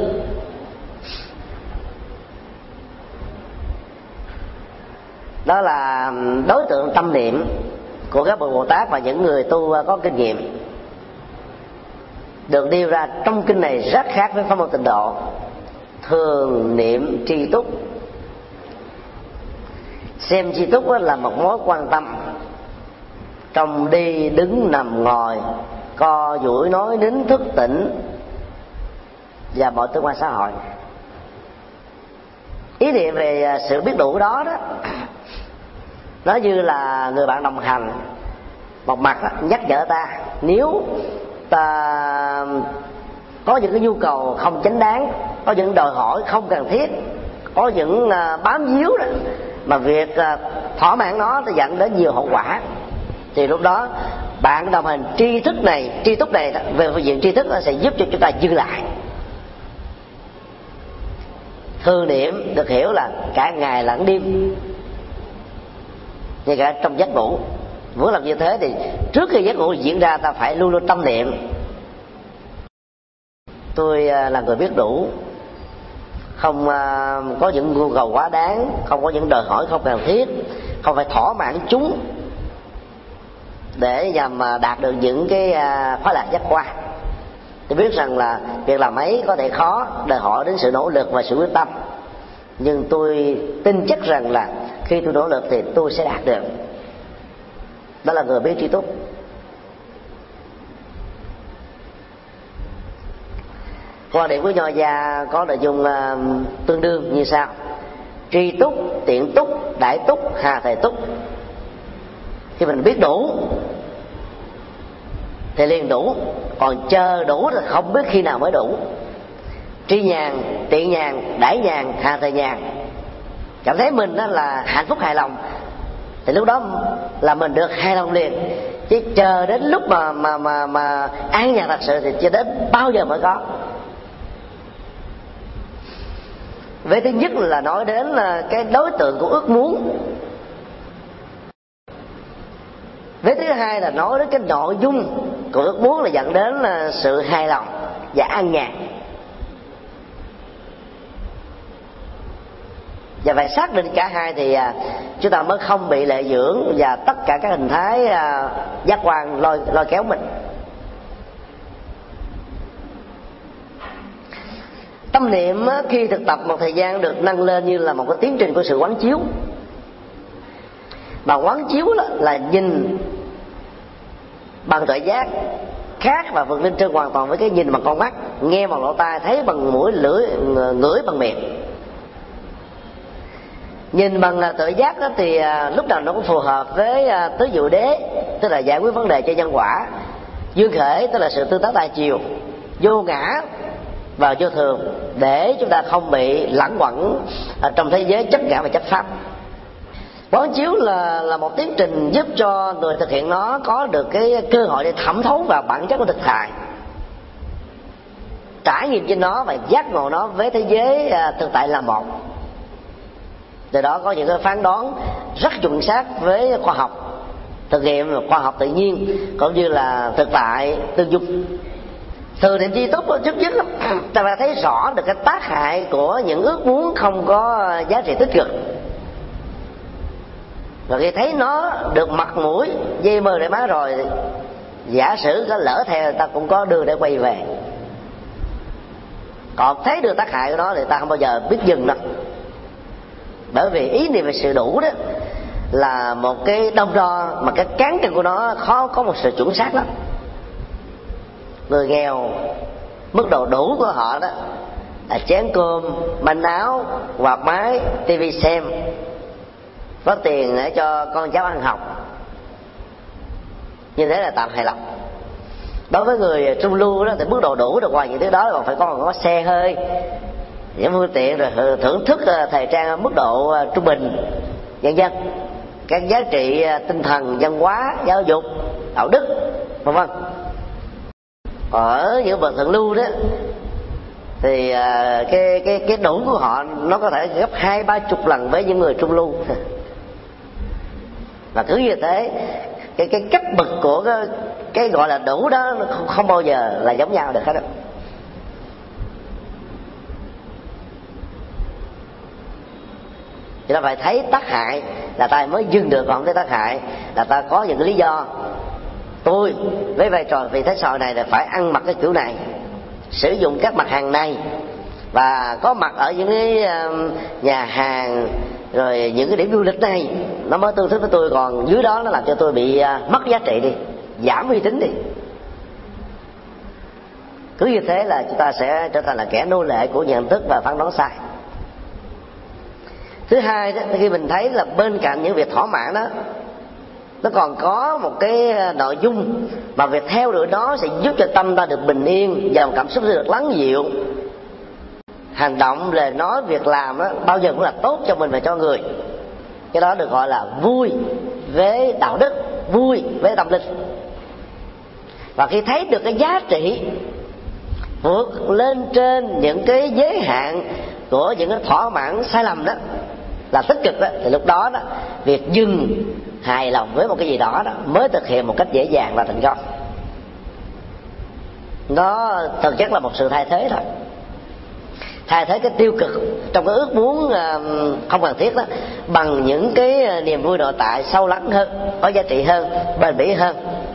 đó là đối tượng tâm niệm của các bậc Bồ Tát và những người tu có kinh nghiệm, được nêu ra trong kinh này rất khác với pháp môn Tịnh Độ. Thường niệm tri túc, xem tri túc là một mối quan tâm trong đi đứng nằm ngồi, co duỗi nói nín thức tỉnh và mọi tương quan xã hội. Ý niệm về sự biết đủ đó đó, nó như là người bạn đồng hành, một mặt đó, nhắc nhở ta nếu ta có những cái nhu cầu không chính đáng, có những đòi hỏi không cần thiết, có những bám víu đó mà việc thỏa mãn nó thì dẫn đến nhiều hậu quả, thì lúc đó bạn đồng hành tri thức này, tri túc này về phương diện tri thức nó sẽ giúp cho chúng ta dừng lại. Thư niệm được hiểu là cả ngày lẫn đêm, ngay cả trong giấc ngủ. Muốn làm như thế thì trước khi giấc ngủ diễn ra, ta phải luôn luôn tâm niệm: tôi là người biết đủ, không có những nhu cầu quá đáng, không có những đòi hỏi không cần thiết, không phải thỏa mãn chúng để nhằm đạt được những cái khoái lạc giác quan. Tôi biết rằng là việc làm ấy có thể khó, đòi hỏi đến sự nỗ lực và sự quyết tâm, nhưng tôi tin chắc rằng là khi tôi nỗ lực thì tôi sẽ đạt được. Đó là người biết tri túc. Quan điểm của Nho gia có nội dung uh, tương đương như sau: tri túc, tiện túc, đại túc, hà thể túc. Khi mình biết đủ thì liền đủ, còn chờ đủ thì không biết khi nào mới đủ. Tri nhàn, tiện nhàn, đại nhàn, hà thể nhàn, cảm thấy mình đó là hạnh phúc hài lòng thì lúc đó là mình được hài lòng liền. Chứ chờ đến lúc mà mà mà mà an nhàn thật sự thì chưa đến bao giờ mới có. Vậy thứ nhất là nói đến là cái đối tượng của ước muốn. Vế thứ hai là nói đến cái nội dung của ước muốn là dẫn đến là sự hài lòng và an nhàn. Và phải xác định cả hai thì chúng ta mới không bị lệ dưỡng và tất cả các hình thái giác quan lôi lôi kéo mình. Tâm niệm khi thực tập một thời gian được nâng lên như là một cái tiến trình của sự quán chiếu. Mà quán chiếu là nhìn bằng tuệ giác, khác và vượt lên trên hoàn toàn với cái nhìn bằng con mắt, nghe bằng lỗ tai, thấy bằng mũi, lưỡi, ngửi bằng miệng. Nhìn bằng tuệ giác đó thì lúc nào nó cũng phù hợp với tứ diệu đế, tức là giải quyết vấn đề cho nhân quả. Dương khể tức là sự tương tác đa chiều, vô ngã và vô thường, để chúng ta không bị lẳng quẩn trong thế giới chấp ngã và chấp pháp. Quán chiếu là là một tiến trình giúp cho người thực hiện nó có được cái cơ hội để thẩm thấu vào bản chất của thực tại, trải nghiệm trên nó và giác ngộ nó với thế giới thực tại là một. Từ đó có những cái phán đoán rất chuẩn xác với khoa học thực nghiệm, khoa học tự nhiên cũng như là thực tại tương dung. Từ niệm tri túc trước nhất ta phải thấy rõ được cái tác hại của những ước muốn không có giá trị tích cực. Và khi thấy nó được mặt mũi dây mơ để má rồi, giả sử có lỡ theo ta cũng có đường để quay về. Còn thấy được tác hại của nó thì ta không bao giờ biết dừng đâu. Bởi vì ý niệm về sự đủ đó là một cái đong đo mà cái cán cân của nó khó có một sự chuẩn xác lắm. Người nghèo mức độ đủ của họ đó là chén cơm, manh áo, quạt máy, tivi xem, có tiền để cho con cháu ăn học, như thế là tạm hài lòng. Đối với người trung lưu đó thì mức độ đủ được ngoài những thứ đó còn phải có có xe hơi, những phương tiện, rồi thưởng thức thời trang ở mức độ trung bình, vân vân, các giá trị tinh thần, văn hóa, giáo dục, đạo đức, vân vân. Ở những bậc thượng lưu đó thì cái cái cái đủ của họ nó có thể gấp hai ba chục lần với những người trung lưu. Và cứ như thế cái cái cấp bậc của cái, cái gọi là đủ đó không, không bao giờ là giống nhau được hết đó. Thì ta phải thấy tác hại là ta mới dừng được, còn thấy tác hại là ta có những cái lý do. Tôi với vai trò vị thế sòi này là phải ăn mặc cái kiểu này, sử dụng các mặt hàng này, và có mặt ở những cái nhà hàng rồi những cái điểm du lịch này, nó mới tương thích với tôi. Còn dưới đó nó làm cho tôi bị mất giá trị đi, giảm uy tín đi. Cứ như thế là chúng ta sẽ trở thành là kẻ nô lệ của nhận thức và phán đoán sai. Thứ hai đó, khi mình thấy là bên cạnh những việc thỏa mãn đó, nó còn có một cái nội dung mà việc theo đuổi nó sẽ giúp cho tâm ta được bình yên, dòng cảm xúc được lắng dịu, hành động, lời nói, việc làm đó bao giờ cũng là tốt cho mình và cho người. Cái đó được gọi là vui với đạo đức, vui với tâm linh. Và khi thấy được cái giá trị vượt lên trên những cái giới hạn của những cái thỏa mãn sai lầm đó là tích cực đó, thì lúc đó đó việc dừng hài lòng với một cái gì đó đó mới thực hiện một cách dễ dàng và thành công. Nó thực chất là một sự thay thế thôi, thay thế cái tiêu cực trong cái ước muốn không cần thiết đó bằng những cái niềm vui nội tại sâu lắng hơn, có giá trị hơn, bền bỉ hơn.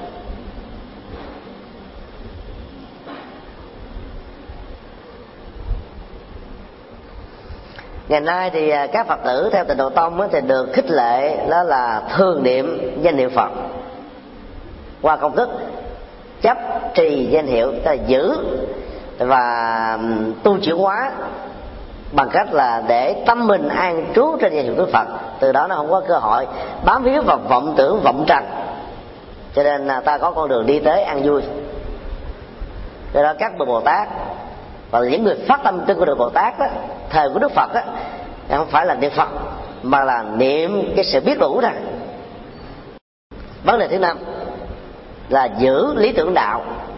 Ngày nay thì các Phật tử theo Tịnh Độ Tông thì được khích lệ đó là thường niệm danh hiệu Phật qua công thức chấp trì danh hiệu, tức là giữ và tu chuyển hóa bằng cách là để tâm mình an trú trên danh hiệu Đức Phật. Từ đó nó không có cơ hội bám víu vào vọng tưởng vọng trần, cho nên là ta có con đường đi tới an vui. Do đó các bậc Bồ Tát và những người phát tâm trên con đường Bồ Tát đó, thời của Đức Phật đó, không phải là niệm Phật mà là niệm cái sự biết đủ thôi. Vấn đề thứ năm là giữ lý tưởng đạo.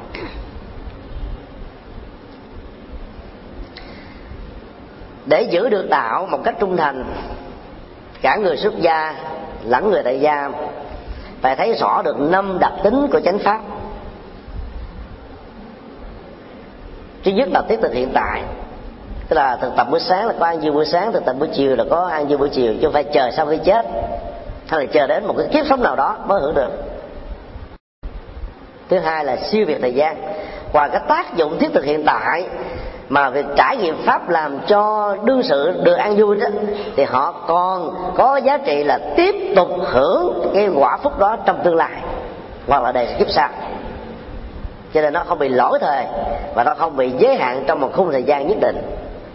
Để giữ được đạo một cách trung thành, cả người xuất gia lẫn người tại gia phải thấy rõ được năm đặc tính của chánh pháp. Thứ nhất là tiết thực hiện tại, tức là thực tập buổi sáng là có ăn vui buổi sáng, thực tập buổi chiều là có ăn vui buổi chiều, chứ không phải chờ sau khi chết hay là chờ đến một cái kiếp sống nào đó mới hưởng được. Thứ hai là siêu việt thời gian. Qua cái tác dụng thiết thực hiện tại mà việc trải nghiệm pháp làm cho đương sự được an vui đó, thì họ còn có giá trị là tiếp tục hưởng cái quả phúc đó trong tương lai hoặc là đời kiếp sau. Cho nên nó không bị lỗi thời và nó không bị giới hạn trong một khung thời gian nhất định.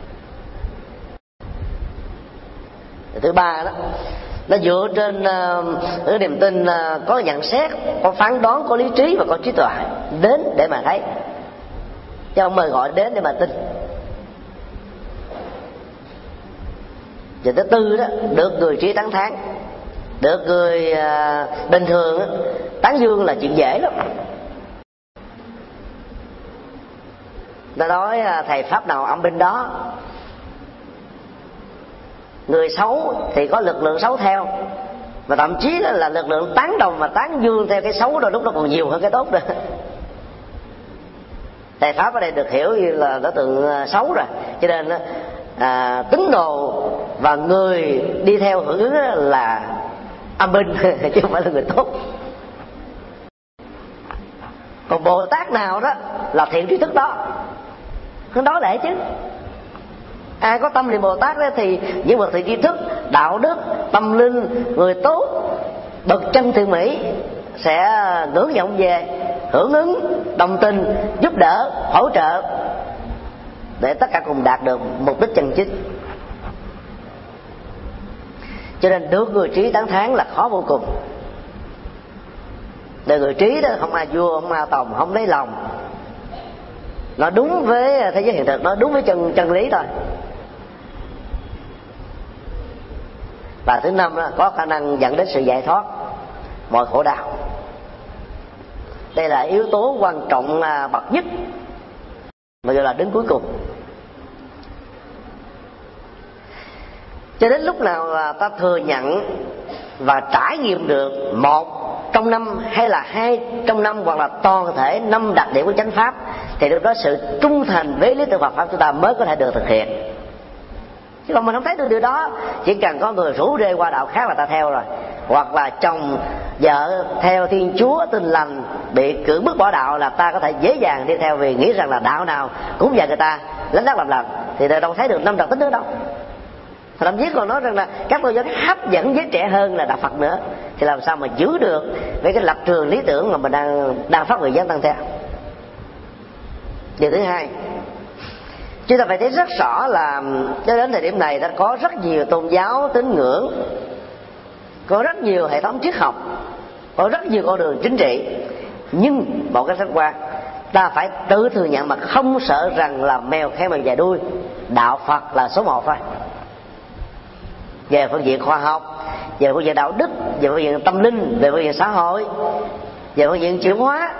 Thứ ba đó, nó dựa trên uh, cái niềm tin uh, có nhận xét, có phán đoán, có lý trí và có trí tuệ đến để mà thấy, chứ không mời gọi đến để mà tin. Và thứ tư đó, được người trí tán thán, được người uh, bình thường đó, tán dương là chuyện dễ lắm. Ta nói uh, thầy pháp nào âm binh đó. Người xấu thì có lực lượng xấu theo, và thậm chí là lực lượng tán đồng và tán dương theo cái xấu rồi lúc đó còn nhiều hơn cái tốt nữa. Thầy pháp ở đây được hiểu như là đối tượng xấu rồi, cho nên à, tín đồ và người đi theo hưởng ứng là âm binh chứ không phải là người tốt. Còn Bồ Tát nào đó là thiện tri thức đó, không đó để chứ. Ai có tâm niệm Bồ Tát đó thì những bậc thiện tri thức, đạo đức, tâm linh, người tốt, bậc chân thiện mỹ sẽ ngưỡng vọng về, hưởng ứng, đồng tình, giúp đỡ, hỗ trợ để tất cả cùng đạt được mục đích chân chính. Cho nên được người trí tán thán là khó vô cùng. Đời người trí đó không ai vua, không ai tòng, không lấy lòng, nó đúng với thế giới hiện thực, nó đúng với chân chân lý thôi. Và thứ năm đó, có khả năng dẫn đến sự giải thoát mọi khổ đau. Đây là yếu tố quan trọng bậc nhất, mà gọi là đến cuối cùng. Cho đến lúc nào là ta thừa nhận và trải nghiệm được một trong năm hay là hai trong năm hoặc là toàn thể năm đặc điểm của chánh pháp, thì lúc đó sự trung thành với lý tưởng Phật pháp chúng ta mới có thể được thực hiện. Chứ còn mình không thấy được điều đó, chỉ cần có người rủ rê qua đạo khác là ta theo rồi, hoặc là chồng vợ theo Thiên Chúa Tin Lành bị cưỡng bức bỏ đạo là ta có thể dễ dàng đi theo, vì nghĩ rằng là đạo nào cũng dạy người ta lánh đắc làm lành, thì đâu thấy được năm đặc tính nữa đâu. Thậm chí còn nói rằng là các tôn giáo hấp dẫn với trẻ hơn là đạo Phật nữa, thì làm sao mà giữ được với cái lập trường lý tưởng mà mình đang đang phát nguyện dấn thân theo. Điều thứ hai, chúng ta phải thấy rất rõ là cho đến thời điểm này đã có rất nhiều tôn giáo tín ngưỡng, có rất nhiều hệ thống triết học, có rất nhiều con đường chính trị, nhưng một cái khách quan, ta phải tự thừa nhận mà không sợ rằng là mèo khen bằng dài đuôi, đạo Phật là số một thôi. Về phương diện khoa học, về phương diện đạo đức, về phương diện tâm linh, về phương diện xã hội, về phương diện chuyển hóa.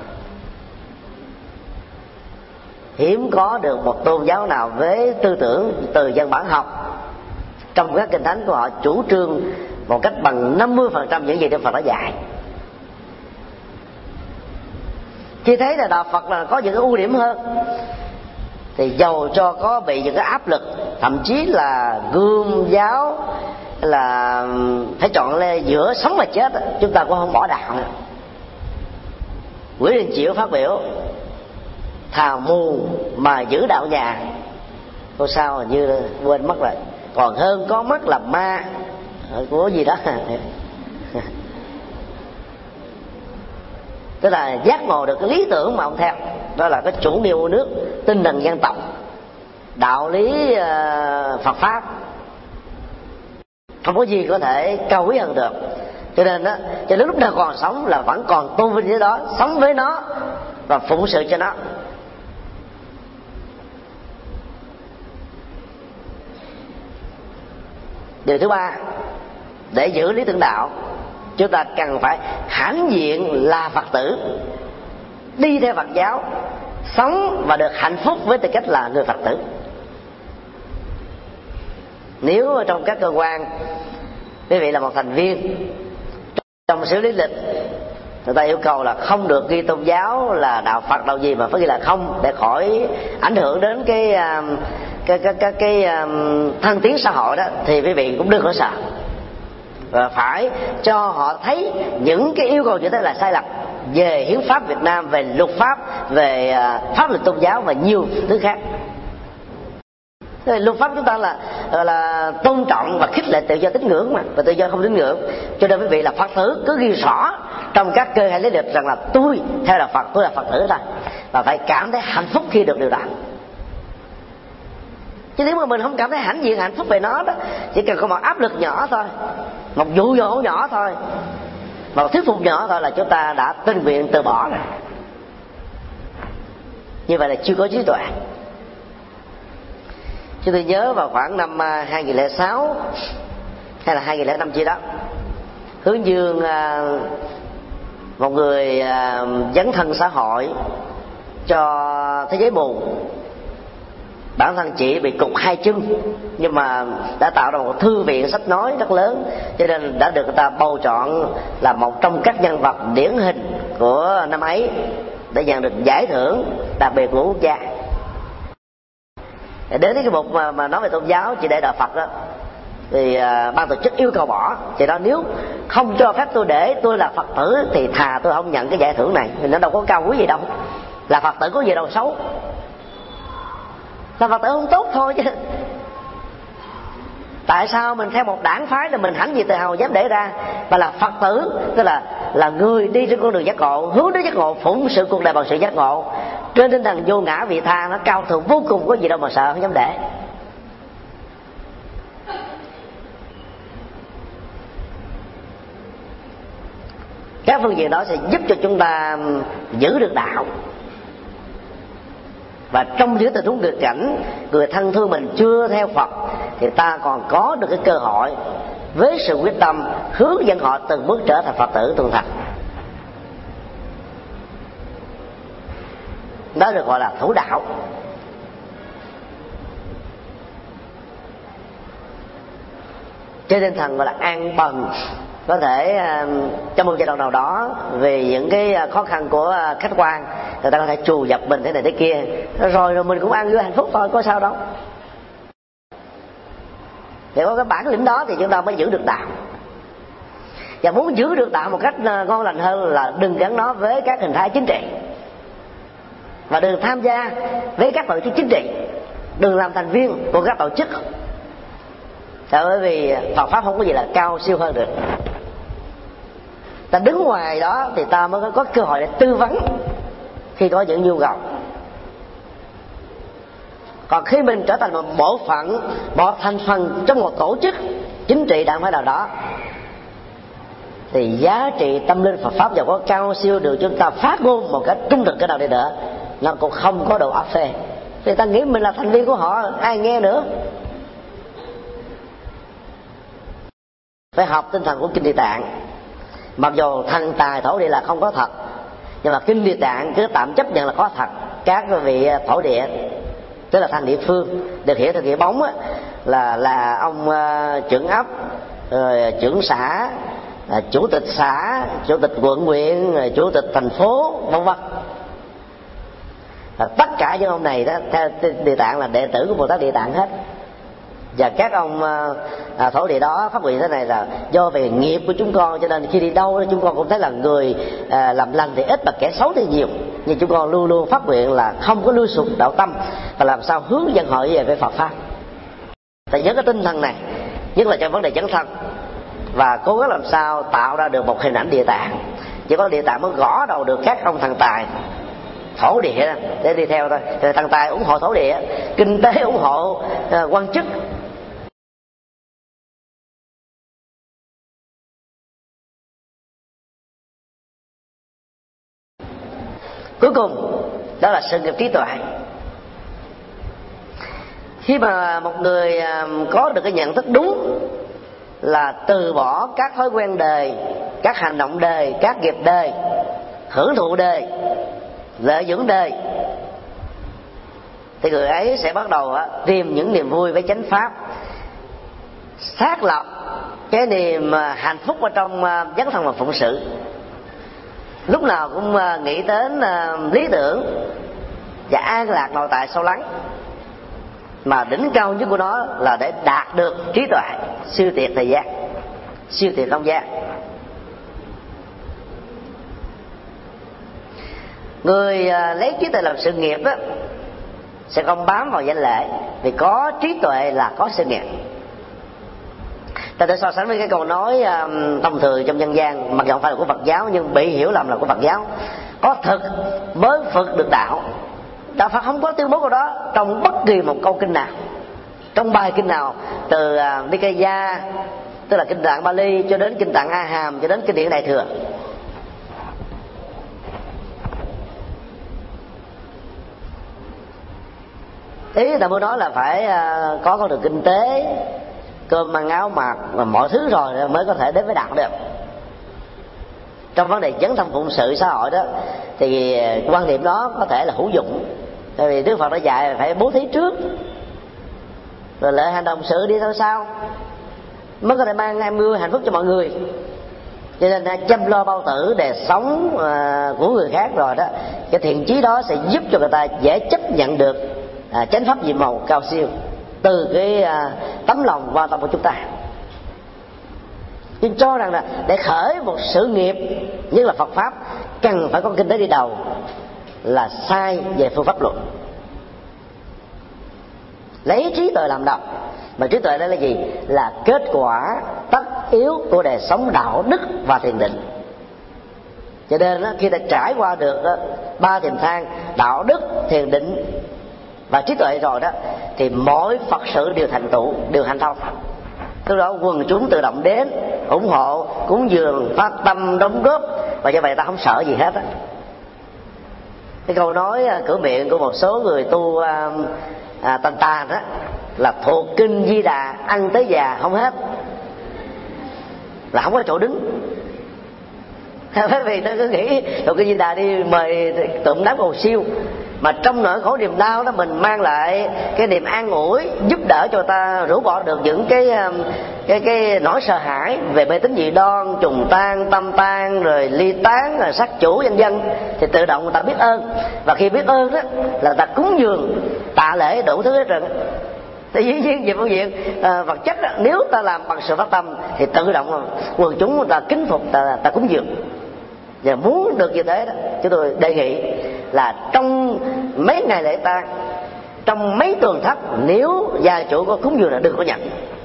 Hiếm có được một tôn giáo nào với tư tưởng từ dân bản học trong các kinh thánh của họ chủ trương một cách bằng năm mươi phần trăm những gì Đức Phật đã dạy. Khi thấy là đạo Phật là có những cái ưu điểm hơn, thì dầu cho có bị những cái áp lực, thậm chí là gươm giáo, là phải chọn lên giữa sống và chết, chúng ta cũng không bỏ đạo nữa. Nguyễn Đình Chiểu phát biểu: thà mù mà giữ đạo nhà. Cô sao như quên mất rồi, còn hơn có mắt làm ma của gì đó. Tức là giác ngộ được cái lý tưởng mà ông theo, đó là cái chủ nghĩa yêu nước, tinh thần dân tộc, đạo lý uh, Phật pháp, không có gì có thể cao quý hơn được. Cho nên đó, cho đến lúc nào còn sống là vẫn còn tôn vinh với đó, sống với nó và phụng sự cho nó. Điều thứ ba, để giữ lý tưởng đạo, chúng ta cần phải hãnh diện là Phật tử, đi theo Phật giáo, sống và được hạnh phúc với tư cách là người Phật tử. Nếu trong các cơ quan quý vị là một thành viên, trong xử lý lịch người ta yêu cầu là không được ghi tôn giáo là đạo Phật đạo gì, mà phải ghi là không, để khỏi ảnh hưởng đến cái cái cái cái, cái, cái thăng tiến xã hội đó, thì quý vị cũng đừng có sợ, và phải cho họ thấy những cái yêu cầu như thế là sai lầm về hiến pháp Việt Nam, về luật pháp, về pháp luật tôn giáo và nhiều thứ khác. Luật pháp chúng ta là là tôn trọng và khích lệ tự do tín ngưỡng mà, và tự do không tín ngưỡng. Cho nên quý vị là Phật tử cứ ghi rõ trong các cơ hay lý lịch rằng là tôi theo là Phật, tôi là Phật tử thôi, và phải cảm thấy hạnh phúc khi được điều đó. Chứ nếu mà mình không cảm thấy hãnh diện hạnh phúc về nó đó, chỉ cần có một áp lực nhỏ thôi, một dụ dỗ nhỏ thôi, một thuyết phục nhỏ thôi là chúng ta đã tình nguyện từ bỏ rồi. Như vậy là chưa có trí tuệ. Chúng tôi nhớ vào khoảng năm hai không không sáu hay là hai không không năm chi đó, Hướng Dương, một người dấn thân xã hội cho thế giới mù. Bản thân chị bị cụt hai chân, nhưng mà đã tạo ra một thư viện sách nói rất lớn, cho nên đã được người ta bầu chọn là một trong các nhân vật điển hình của năm ấy, để nhận được giải thưởng đặc biệt của quốc gia. Đến cái mục mà, mà nói về tôn giáo, chị để đạo Phật đó, thì uh, ban tổ chức yêu cầu bỏ. Chị nói nếu không cho phép tôi để tôi là Phật tử thì thà tôi không nhận cái giải thưởng này, thì nó đâu có cao quý gì đâu. Là Phật tử có gì đâu xấu, là Phật tử không tốt thôi chứ. Tại sao mình theo một đảng phái là mình hãnh diện tự hào dám để ra, mà là Phật tử, tức là là người đi trên con đường giác ngộ, hướng đến giác ngộ, phụng sự cuộc đời bằng sự giác ngộ, trên tinh thần vô ngã vị tha, nó cao thượng vô cùng, có gì đâu mà sợ, không dám để. Các phương diện đó sẽ giúp cho chúng ta giữ được đạo. Và trong những tình huống nghịch cảnh, người thân thương mình chưa theo Phật, thì ta còn có được cái cơ hội với sự quyết tâm hướng dẫn họ từng bước trở thành Phật tử thuần thành. Đó được gọi là thủ đạo. Trên tinh thần gọi là an bần, có thể trong một giai đoạn nào đó vì những cái khó khăn của khách quan, người ta có thể trù dập mình thế này thế kia, rồi rồi mình cũng an vui hạnh phúc thôi, có sao đâu. Để có cái bản lĩnh đó thì chúng ta mới giữ được đạo. Và muốn giữ được đạo một cách ngon lành hơn là đừng gắn nó với các hình thái chính trị, và đừng tham gia với các tổ chức chính trị, đừng làm thành viên của các tổ chức. Bởi vì Phật pháp không có gì là cao siêu hơn được. Ta đứng ngoài đó thì ta mới có cơ hội để tư vấn khi có những nhu cầu. Còn khi mình trở thành một bộ phận, một thành phần trong một tổ chức chính trị đảng phái nào đó, thì giá trị tâm linh Phật pháp giàu có cao siêu được chúng ta phát ngôn một cách trung thực cái nào đi nữa, nó cũng không có độ áp phê. Thì ta nghĩ mình là thành viên của họ, ai nghe nữa. phải học tinh thần của kinh Địa Tạng. Mặc dù thần tài thổ địa là không có thật, nhưng mà kinh Địa Tạng cứ tạm chấp nhận là có thật. Các vị thổ địa, tức là thần địa phương, được hiểu theo nghĩa bóng á, là là ông uh, trưởng ấp, rồi trưởng xã, uh, chủ tịch xã, chủ tịch quận huyện, rồi chủ tịch thành phố, vân vân. Tất cả những ông này đó theo Địa Tạng là đệ tử của Bồ Tát Địa Tạng hết. Và các ông à, thổ địa đó phát nguyện thế này là do về nghiệp của chúng con, cho nên khi đi đâu chúng con cũng thấy là người à, làm lành thì ít mà kẻ xấu thì nhiều. Nhưng chúng con luôn luôn phát nguyện là không có lui sụp đạo tâm, và làm sao hướng dân hội về với Phật pháp. Tại nhớ cái tinh thần này, nhất là trong vấn đề dấn thân, và cố gắng làm sao tạo ra được một hình ảnh Địa Tạng. Chỉ có Địa Tạng mới gõ đầu được các ông thần tài thổ địa để đi theo thôi. Thì thần tài ủng hộ thổ địa, kinh tế ủng hộ uh, quan chức. Cuối cùng đó là sự nghiệp trí tuệ. Khi mà một người có được cái nhận thức đúng là từ bỏ các thói quen đời, các hành động đời, các nghiệp đời, hưởng thụ đời, lợi dưỡng đời, thì người ấy sẽ bắt đầu tìm những niềm vui với chánh pháp, xác lập cái niềm hạnh phúc ở trong dấn thân và phụng sự. Lúc nào cũng nghĩ đến lý tưởng và an lạc nội tại sâu lắng, mà đỉnh cao nhất của nó là để đạt được trí tuệ siêu tuyệt thời gian, siêu tuyệt không gian. Người lấy trí tuệ làm sự nghiệp đó, sẽ không bám vào danh lệ, vì có trí tuệ là có sự nghiệp. Ta thể so sánh với cái câu nói um, thông thường trong dân gian, mặc dù không phải là của Phật giáo nhưng bị hiểu lầm là của Phật giáo: có thực mới phật được đạo. Đạo Phật không có tuyên bố câu đó trong bất kỳ một câu kinh nào, trong bài kinh nào, từ uh, Nikaya, tức là kinh Tạng Bali, cho đến kinh Tạng A Hàm, cho đến kinh điển Đại Thừa. Ý ta muốn nói là phải uh, có con đường kinh tế, cơm ăn áo mặc và mọi thứ rồi mới có thể đến với đạo được. Trong vấn đề dấn thân phụng sự xã hội đó, thì quan điểm đó có thể là hữu dụng. Tại vì Đức Phật đã dạy phải bố thí trước, rồi lại hành động sự đi theo sau, mới có thể mang an vui hạnh phúc cho mọi người. Cho nên chăm lo bao tử để sống uh, của người khác rồi đó, cái thiện chí đó sẽ giúp cho người ta dễ chấp nhận được uh, chánh pháp nhiệm màu cao siêu từ cái uh, tấm lòng quan tâm của chúng ta. Nhưng cho rằng là để khởi một sự nghiệp như là Phật pháp cần phải có kinh tế đi đầu là sai về phương pháp luận. Lấy trí tuệ làm đầu, mà trí tuệ đó là gì? Là kết quả tất yếu của đời sống đạo đức và thiền định. Cho nên đó, khi ta trải qua được đó, ba thiền thang đạo đức, thiền định và trí tuệ rồi đó, thì mỗi Phật sự đều thành tựu, đều hành thông. Từ đó quần chúng tự động đến ủng hộ, cúng dường, phát tâm đóng góp, và do vậy ta không sợ gì hết á. Cái câu nói cửa miệng của một số người tu à, à, tàn tàn đó là thuộc kinh Di Đà ăn tới già không hết, là không có chỗ đứng. Bởi vì ta cứ nghĩ thuộc kinh Di Đà đi mời tụng đám cầu siêu, mà trong nỗi khổ niềm đau đó mình mang lại cái niềm an ủi, giúp đỡ cho ta rũ bỏ được những cái cái cái nỗi sợ hãi về mê tín dị đoan, trùng tan, tâm tan, rồi ly tán, rồi sát chủ vân vân, thì tự động người ta biết ơn. Và khi biết ơn đó là ta cúng dường, tạ lễ đủ thứ hết rồi. Thì dĩ nhiên về phương diện à, vật chất đó, nếu ta làm bằng sự phát tâm thì tự động quần chúng người ta kính phục, ta, ta cúng dường. Và muốn được như thế đó, chúng tôi đề nghị là trong mấy ngày lễ tang, trong mấy tuần thất, nếu gia chủ có cúng dường là đừng có nhận,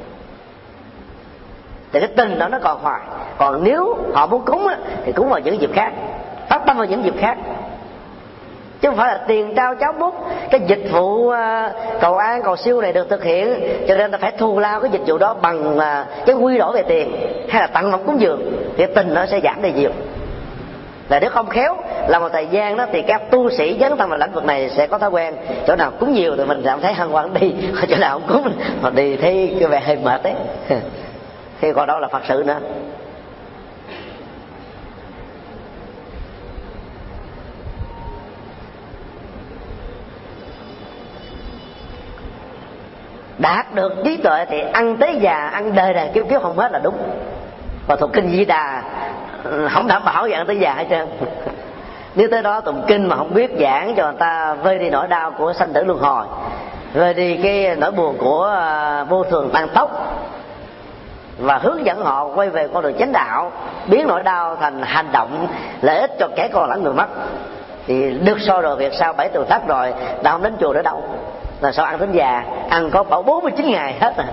thì cái tình đó nó còn hoài. Còn nếu họ muốn cúng á, thì cúng vào những dịp khác, phát tâm vào những dịp khác, chứ không phải là tiền trao cháo bút. Cái dịch vụ uh, cầu an cầu siêu này được thực hiện, cho nên ta phải thù lao cái dịch vụ đó bằng uh, cái quy đổi về tiền hay là tặng phẩm cúng dường, thì tình nó sẽ giảm đi nhiều. Là nếu không khéo là một thời gian đó thì các tu sĩ dấn thân vào lĩnh vực này sẽ có thói quen chỗ nào cúng nhiều thì mình cảm thấy hân hoan đi, chỗ nào không cúng mà đi thấy cái vẻ hơi mệt đấy. thì còn đâu là Phật sự nữa. Đạt được trí tuệ thì ăn tới già, ăn đời đời kiếp kiếp không hết là đúng. Và thuộc kinh Di Đà không đảm bảo về ăn tới già hết trơn. Nếu tới đó tụng kinh mà không biết giảng cho người ta vơi đi nỗi đau của sanh tử luân hồi, vơi đi cái nỗi buồn của vô thường tăng tốc, và hướng dẫn họ quay về con đường chánh đạo, biến nỗi đau thành hành động lợi ích cho kẻ còn lẫn người mất, thì được so rồi việc sau bảy tuần thất rồi đã không đến chùa nữa đâu. Là sao ăn đến già, ăn có bảo bốn mươi chín ngày hết à.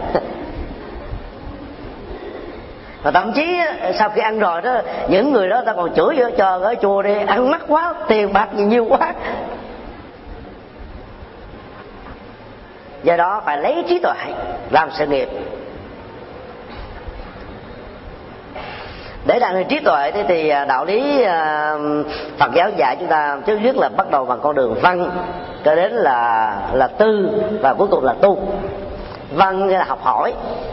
Và thậm chí sau khi ăn rồi đó, những người đó ta còn chửi cho chờ ở chùa đi, ăn mắc quá, tiền bạc nhiều quá. Do đó phải lấy trí tuệ làm sự nghiệp. Để đạt được trí tuệ thì đạo lý Phật giáo dạy chúng ta trước nhất là bắt đầu bằng con đường văn, cho đến là là tư, và cuối cùng là tu. Văn nghĩa là học hỏi,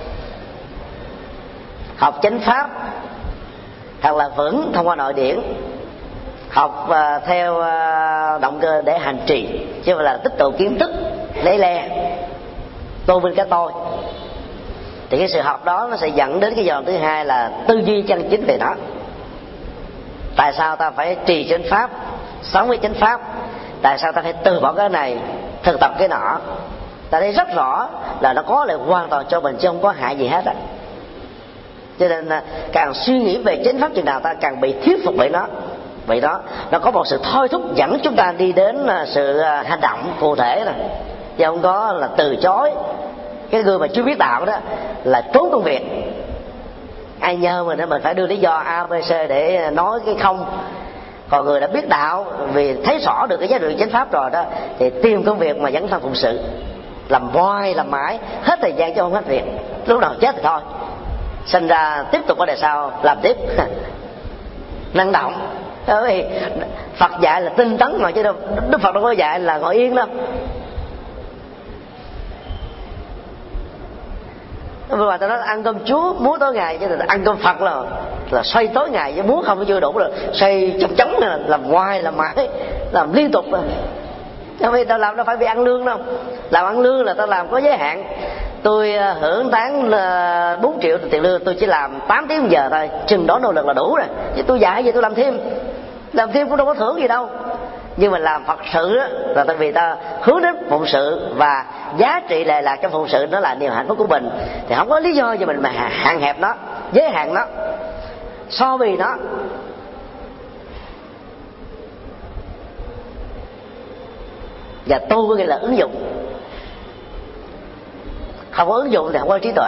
học chánh pháp thật là vững thông qua nội điển, học uh, theo uh, động cơ để hành trì, chứ không phải là tích tụ kiến thức lấy le tôn vinh cái tôi. Thì cái sự học đó nó sẽ dẫn đến cái giai đoạn thứ hai là tư duy chân chính về nó. Tại sao ta phải trì chánh pháp, sống với chánh pháp? Tại sao ta phải từ bỏ cái này, thực tập cái nọ? Ta thấy rất rõ là nó có lợi hoàn toàn cho mình chứ không có hại gì hết á. Cho nên càng suy nghĩ về chánh pháp chừng nào ta càng bị thuyết phục bởi nó. Vậy đó, nó có một sự thôi thúc dẫn chúng ta đi đến sự hành động cụ thể này, chứ không có là từ chối. Cái người mà chưa biết đạo đó là trốn công việc. Ai nhờ mình mình phải đưa lý do A B C để nói cái không. Còn người đã biết đạo vì thấy rõ được cái giá trị chánh pháp rồi đó, thì tìm công việc mà dẫn thân phụng sự, làm hoài làm mãi, hết thời gian chứ không hết việc. Lúc nào chết thì thôi, sinh ra tiếp tục ở đời sau làm tiếp. Năng động. Bởi vì Phật dạy là tinh tấn mà, chứ đâu Đức Phật đâu có dạy là ngồi yên đâu. Mà ta nói ăn cơm Chúa múa tối ngày, chứ ăn cơm Phật là là xoay tối ngày, chứ múa không có chưa đủ rồi, xoay chóng chóng là làm hoài làm mãi, làm liên tục. Không phải ta làm đâu phải vì ăn lương đâu. Làm ăn lương là ta làm có giới hạn. Tôi hưởng tháng bốn triệu tiền lương, tôi chỉ làm tám tiếng một giờ thôi, chừng đó nỗ lực là đủ rồi. Chứ tôi dạy gì tôi làm thêm, làm thêm cũng đâu có thưởng gì đâu. Nhưng mà làm Phật sự đó, là tại vì ta hướng đến phụng sự, và giá trị lệ lạc trong phụng sự nó là niềm hạnh phúc của mình, thì không có lý do gì mình mà hạn hẹp nó, giới hạn nó, so bì nó. Và tu có nghĩa là ứng dụng. Không có ứng dụng thì không có trí tuệ.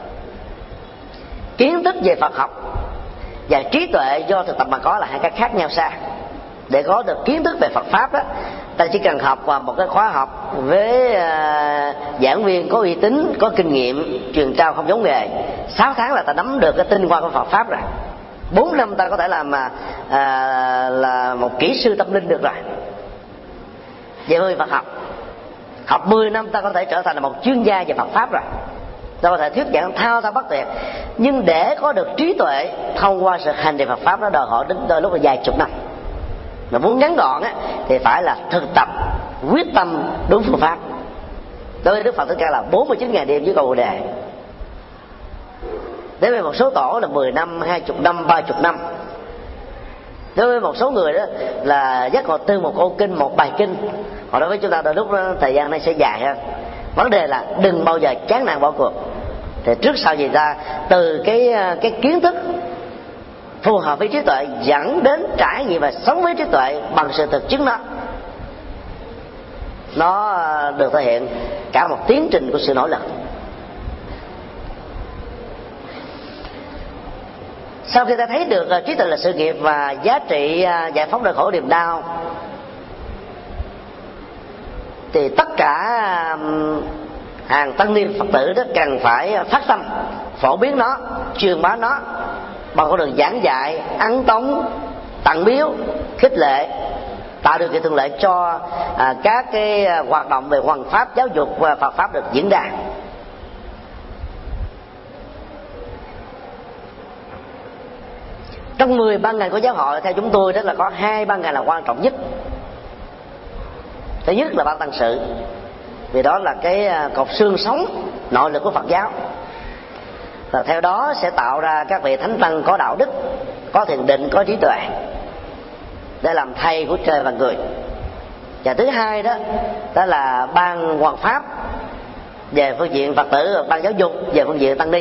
Kiến thức về Phật học và trí tuệ do thực tập mà có là hai cái khác nhau xa. Để có được kiến thức về Phật pháp đó, ta chỉ cần học vào một cái khóa học với uh, giảng viên có uy tín, có kinh nghiệm, truyền trao không giống nghề. Sáu tháng là ta nắm được cái tinh hoa của Phật pháp rồi. Bốn năm ta có thể làm uh, là một kỹ sư tâm linh được rồi. Vậy thôi Phật học. Học mười năm ta có thể trở thành là một chuyên gia về Phật pháp rồi. Ta có thể thuyết giảng thao thao bất tuyệt. Nhưng để có được trí tuệ thông qua sự hành trì Phật pháp, nó đòi hỏi đến đôi lúc là vài chục năm. Mà muốn ngắn gọn á, thì phải là thực tập, quyết tâm đúng phương pháp. Đối với Đức Phật Thích Ca là bốn mươi chín ngày đêm với câu Bồ Đề. Đối với một số tổ là mười năm, hai mươi năm, ba mươi năm. Đối với một số người đó là giác ngộ từ một câu kinh, một bài kinh. Còn đối với chúng ta đôi lúc đó, thời gian này sẽ dài hơn. Vấn đề là đừng bao giờ chán nản bỏ cuộc. Thì trước sau gì ra từ cái cái kiến thức phù hợp với trí tuệ dẫn đến trải nghiệm và sống với trí tuệ bằng sự thực chứng đó, nó được thể hiện cả một tiến trình của sự nỗ lực. Sau khi ta thấy được trí tuệ là sự nghiệp và giá trị giải phóng nỗi khổ niềm đau, thì tất cả hàng tăng ni Phật tử đó cần phải phát tâm phổ biến nó, truyền bá nó bằng con đường giảng dạy, ấn tống, tặng biếu, khích lệ, tạo điều kiện thuận lợi cho à, các cái hoạt động về hoằng pháp, giáo dục và Phật pháp được diễn ra. Trong mười ban ngành của giáo hội theo chúng tôi đó là có hai ban ngành là quan trọng nhất. Thứ nhất là ban tăng sự, vì đó là cái cột xương sống nội lực của Phật giáo. Và theo đó sẽ tạo ra các vị thánh tăng có đạo đức, có thiền định, có trí tuệ để làm thầy của trời và người. Và thứ hai đó đó là ban hoàn pháp về phương diện Phật tử, ban giáo dục về phương diện tăng ni.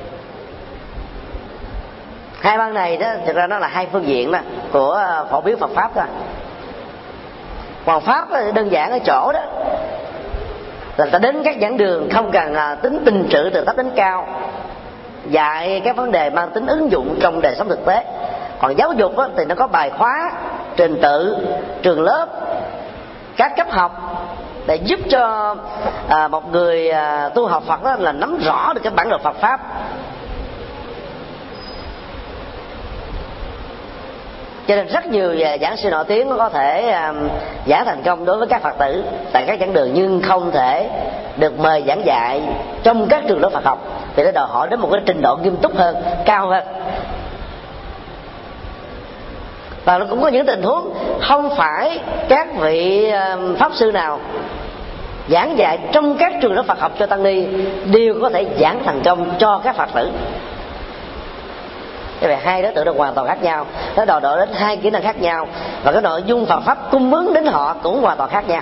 Hai ban này đó thực ra nó là hai phương diện đó của phổ biến Phật pháp thôi. Hoàn pháp đơn giản ở chỗ đó là ta đến các giảng đường không cần tính tình sự từ thấp đến cao, dạy các vấn đề mang tính ứng dụng trong đời sống thực tế. Còn giáo dục thì nó có bài khóa, trình tự, trường lớp, các cấp học để giúp cho à, một người à, tu học Phật đó là nắm rõ được cái bản đồ Phật pháp. Cho nên rất nhiều giảng sư nổi tiếng có thể à, giảng thành công đối với các Phật tử tại các giảng đường, nhưng không thể được mời giảng dạy trong các trường lớp Phật học, vì nó đòi hỏi đến một cái trình độ nghiêm túc hơn, cao hơn. Và nó cũng có những tình huống không phải các vị pháp sư nào giảng dạy trong các trường lớp Phật học cho tăng ni đều có thể giảng thành công cho các Phật tử. Vì hai đối tượng nó hoàn toàn khác nhau, nó đòi hỏi đến hai kỹ năng khác nhau, và cái nội dung Phật pháp cung ứng đến họ cũng hoàn toàn khác nhau.